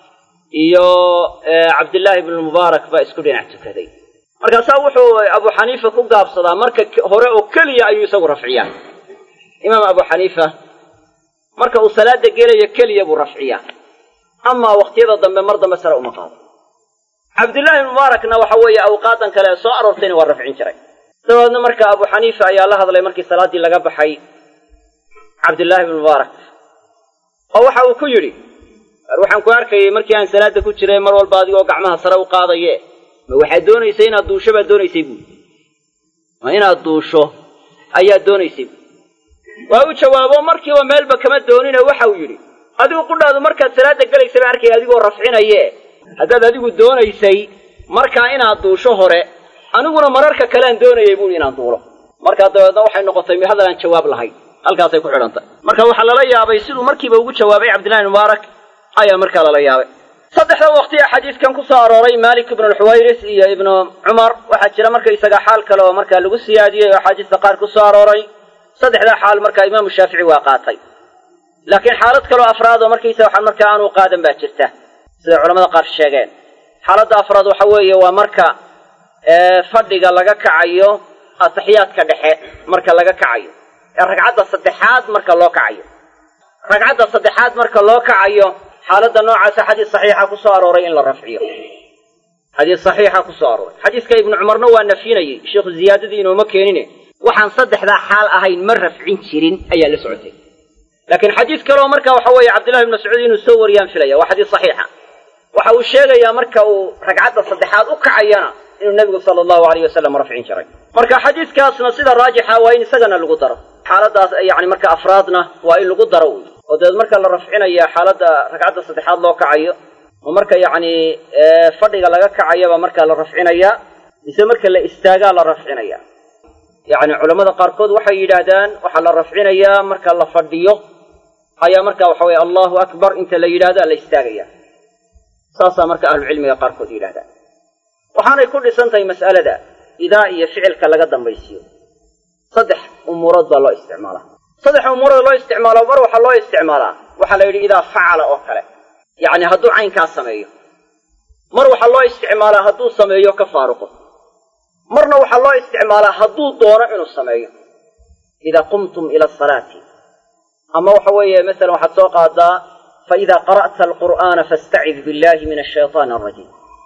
iyo cabdillaahi ibnulmubaarak baa isku dhinac tukaday markaasaa wuxuu abu xaniifa ku gaabsadaa marka hore oo keliya ayuu isagu rafciyaa imaam abu xaniifa marka uu salaada gelayo keliya buu rafciyaa amaa waqtiyada dambe mar dambe sare uma qaado cabdullaahi ibnumubaarakna waxa weeye awqaadan kale ee soo aroortayna waa rafcin jiray dabadeedna marka abu xaniifa ayaa la hadlay markii salaaddii laga baxay cabdullaahi ibnumubaarak oo waxa uu ku yidhi waxaan ku arkayay markii aan salaada ku jiray mar walba adigoo gacmaha sare u qaadaye ma waxaad doonaysay inaad duusho baad doonaysay buui ma inaad duusho ayaad doonaysay buui waa u jawaabo markiiba meelba kama doonine waxa uu yidhi adigu qudhaadu markaad salaada gelaysa baan arkaya adigoo rafcinaye haddaad adigu doonaysay markaa inaad duusho hore aniguna mararka kalean doonayay buui inaan duulo markaa dabeedna waxay noqotay mi hadal aan jawaab lahayn halkaasay ku xidhantay marka waxaa lala yaabay siduu markiiba ugu jawaabay cabdillahi mubaarak ayaa markaa lala yaabay saddexda waqti ee xadiiskan ku soo arooray maalik ibnu alxuwayris iyo ibnu cumar waxaa jira markaysaga xaal kale oo markaa lagu siyaadiyey oo axaadiista qaar ku soo arooray saddexdaa xaal markaa imaamu shaafici waa qaatay laakiin xaalad kaleo afraad oo markaysa waxaa markaa aanu qaadan baa jirta siday culamada qaar sheegeen xaaladda afraad waxa weeye waa marka fadhiga laga kacayo atixiyaadka dhexe marka laga kacayo ee ragcadda saddexaad marka loo kacayo ragcadda saddexaad marka loo kacayo xaaladda noocaasa xadiis saxiixa ku soo arooray in la rafciyo xadiis saxiixa ku soo arooray xadiiska ibnu cumarna waa nafyinayey sheikhu ziyaadadii inooma keenine waxaan saddexdaa xaal ahayn ma rafcin jirin ayaa la socotay laakiin xadiis kaleoo marka waxa weeye cabdillahi ibn mascuud inuu soo wariyaan filaya waa xadiis saxiixa waxa uu sheegayaa marka uu ragcadda saddexaad u kacayana inuu nebigu sala allahu alayh wasalam rafcin jiray marka xadiiskaasna sida raajixa waa in isagana lagu daro xaaladaas yani marka afraadna waa in lagu daro wy oo dabeed marka la rafcinaya xaaladda ragcadda saddexaad loo kacayo oo marka yacni fadhiga laga kacayaba marka la rafcinaya mise marka la istaagaa la rafcinaya yacni culammada qaarkood waxay yidhaahdaan waxaa la rafcinayaa marka la fadhiyo ayaa marka waxa weye allahu akbar inta la yidhahda la istaagaya saasaa marka ahlucilmiga qaarkood yidhahdaan waxaanay ku dhisan tahay mas'alada idaa iyo ficilka laga dambaysiiyo saddex umuurood baa loo isticmaalaa saddex umuurood loo isticmaalo mar waxaa loo isticmaalaa waxaa la yidhi idaa facala oo kale yacni hadduu caynkaa sameeyo mar waxaa loo isticmaalaa hadduu sameeyo ka faaruqo marna waxaa loo isticmaalaa hadduu doono inuu sameeyo idaa qumtum ila asalaati ama waxa weeye masalan waxaad soo qaadaa faidaa qara'ta alqur'aana fastacid billahi min ashaytaani alrajiim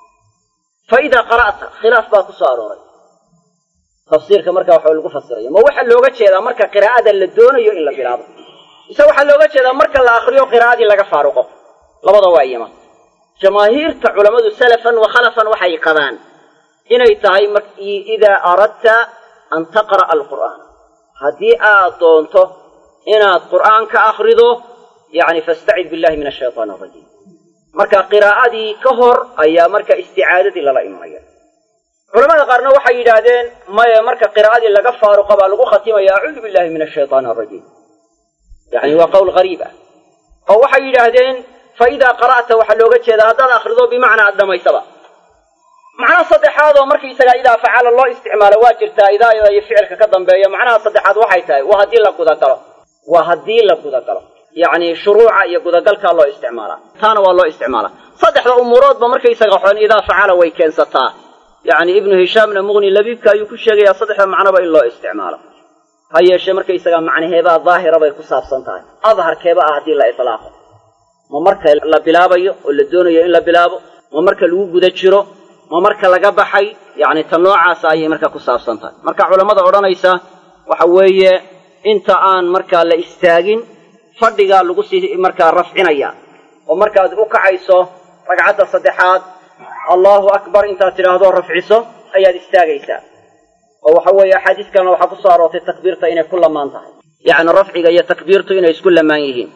faidaa qara'ta khilaaf baa ku soo arooray tafsiirka markaa waxa lagu fasirayo ma waxaa looga jeedaa marka qiraa'ada la doonayo in la bilaabo mise waxaa looga jeedaa marka la akriyo qiraa'adii laga faaruqo labada waa iyama jamaahiirta culammadu salafan wa khalafan waxay qabaan inay tahay idaa aradta an taqra'a alqur'aan haddii aad doonto inaad qur'aan ka akrido yacni fastacid billahi min ashaytaan alrajiim marka qiraa'adii ka hor ayaa marka isticaadadii lala imanaya culamada qaarna waxay yidhaahdeen maya marka qiraa'adii laga faaruqa baa lagu khatimaya acuudu billahi min ashaytaan alrajiim yani waa qowl gariib ah oo waxay yidhaahdeen fa idaa qara'ta waxaa looga jeedaa haddaad akrido bimacnaa aad dhamaysaba macnaha saddexaad oo markaisagaa idaa facala loo isticmaalo waa jirtaa idaayada iyo ficilka ka dambeeya macnaha saddexaad waxay tahay waa haddii la gudagalo waa haddii la gudagalo yacni shuruuca iyo gudagalkaa loo isticmaalaa taana waa loo isticmaalaa saddexda umuuroodba markaysaga xon idaa facala way keensataa yacni ibnu hishaamna muqni labiibka ayuu ku sheegayaa saddexda macnoba in loo isticmaalo ha yeeshee markaysagaa macnaheebaa daahira bay ku saabsan tahay adharkeeba ah haddii la itlaaqo ma marka la bilaabayo oo la doonayo in la bilaabo ma marka lagu guda jiro ma marka laga baxay yacni tan noocaas ayay markaa ku saabsan tahay marka culammada odhanaysa waxa weeye inta aan markaa la istaagin fadhigaa lagu sii markaa rafcinaya oo markaad u kacayso ragcadda saddexaad allahu akbar intaad tidhaahdo rafciso ayaad istaagaysaa oo waxa weeye axaadiis kalena waxaa ku soo aroortay takbiirta inay ku lamaan tahay yacni rafciga iyo takbiirtu inay isku lamaan yihiin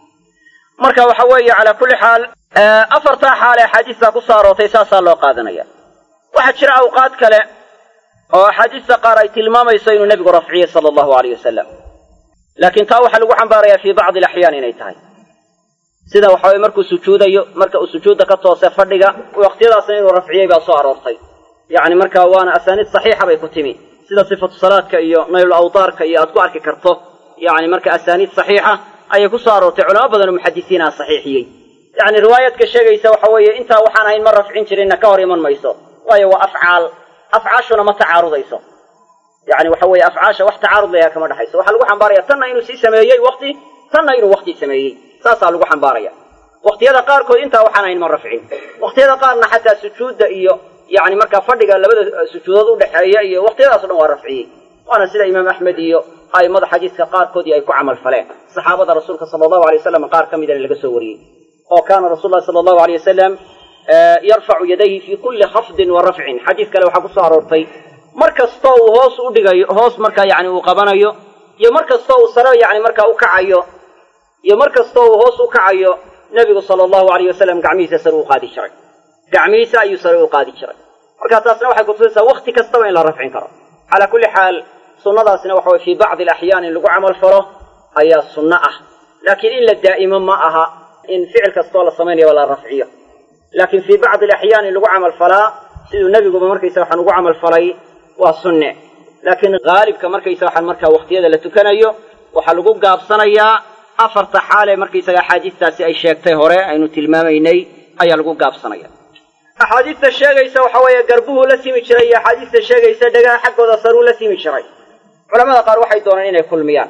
marka waxa weeye calaa kulli xaal afartaa xaal ee axaadiistaa ku soo aroortay saasaa loo qaadanaya waxaa jira awqaad kale oo axaadiista qaar ay tilmaamayso inuu nebigu rafciyey sala allahu alayh wasalam laakiin taa waxaa lagu xambaarayaa fii bacdi alaxyaan inay tahay sida waxa weye markuu sujuudayo marka uu sujuudda ka toose fadhiga waqtiyadaasna inuu rafciyey baa soo aroortay yacni markaa waana asaaniid saxiixa bay ku timi sida sifatu salaadka iyo naylul awtaarka iyo aad ku arki karto yacni marka asaaniid saxiixa ayay ku soo aroortay culamo badan oo muxadisiina saxiixiyey yacni riwaayaadka sheegaysa waxa weeye intaa waxaan ahayn ma rafcin jirinna ka hor iman mayso waayo waa afcaal afcaashuna ma tacaarudayso yacni waxa weeye afcaasha wax tacaarud layaa kama dhaxayso waxaa lagu xambaaraya tanna inuu sii sameeyey waqti tanna inuu waqti sameeyey saasaa lagu xambaaraya waqtiyada qaarkood intaa waxaan ahayn ma rafcin waqtiyada qaarna xataa sujuudda iyo yacni markaa fadhiga labada sujuudood u dhexeeya iyo waqtiyadaas o dhan waa rafciyey waana sida imaam axmed iyo a'immada xadiiska qaarkoodii ay ku camal faleen saxaabada rasuulka sala allahu alay wasalam qaar ka midana laga soo wariyey oo kaana rasuul llahi sala allahu alay wasalam yarfacu yadayhi fii kulli khafdin wa rafcin xadiis kale waxaa ku soo aroortay mar kastoo uu hoos u dhigayo hoos markaa yacni uu qabanayo iyo mar kastoo uu sare yacni markaa u kacayo iyo mar kastoo uu hoos u kacayo nebigu sala allahu alayh wasalam gacmihiisa sare u qaadi jiray gacmihiisa ayuu sare u qaadi jiray marka taasna waxay kutusaysaa wakti kastaba in la rafcin karo calaa kulli xaal sunnadaasna waxa weye fii bacdi alaxyaan in lagu camal falo ayaa sunno ah laakiin in la daa'imo ma aha in ficil kastoo la samaynayaba la rafciyo laakiin fii bacdi alaxyaan in lagu camal falaa siduu nebiguba markaysa waxaan ugu camal falay waa sunne laakiin haalibka markaysa waxaan markaa waqtiyada la tukanayo waxaa lagu gaabsanayaa afarta xaalee markaysaga axaadiistaasi ay sheegtay hore aynu tilmaamaynay ayaa lagu gaabsanaya axaadiista sheegaysa waxa weeye garbuhuu la simi jiray iyo axaadiista sheegaysa dhagaha xaggooda saruu la simi jiray culamada qaar waxay dooneen inay kulmiyaan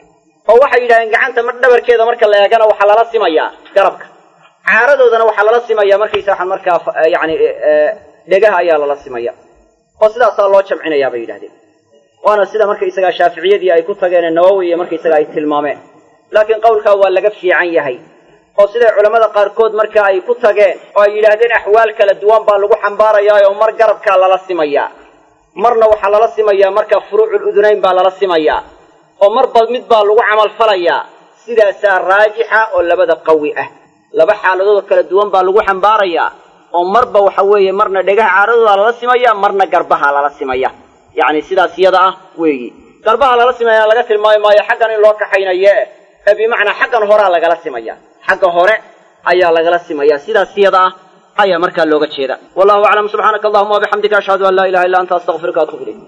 oo waxay yidhahdeen gacanta mar dhabarkeeda marka la eegana waxaa lala simayaa garabka caaradoodana waxaa lala simayaa markaysa waxaan markaa yacni dhegaha ayaa lala simaya oo sidaasaa loo jamcinayaa bay yidhahdeen waana sida markaysagaa shaaficiyadii ay ku tageen ee nawowi iyo markaysaga ay tilmaameen laakiin qowlkaa waa laga fiican yahay oo siday culammada qaarkood marka ay ku tageen oo ay yidhaahdeen axwaal kala duwan baa lagu xambaarayaa oo mar garabkaa lala simayaa marna waxaa lala simayaa marka furuucul udunayn baa lala simayaa oo marba mid baa lagu camal falayaa sidaasaa raajixa oo labada qawi ah laba xaaladood kala duwan baa lagu xambaarayaa oo marba waxa weeye marna dhegaha caaradooda lala simaya marna garbaha lala simaya yacni sidaas iyada ah weeyi garbaha lala simayana laga tilmaami maayo xaggan in loo kaxaynaye ee bimacnaa xaggan horaa lagala simaya xagga hore ayaa lagala simaya sidaas iyada ah ayaa markaa looga jeeda wallahu aclam subxaanaka allahuma wabixamdika ashhadu an laa ilaha illa anta astaghfiruka wa atuubu ilayk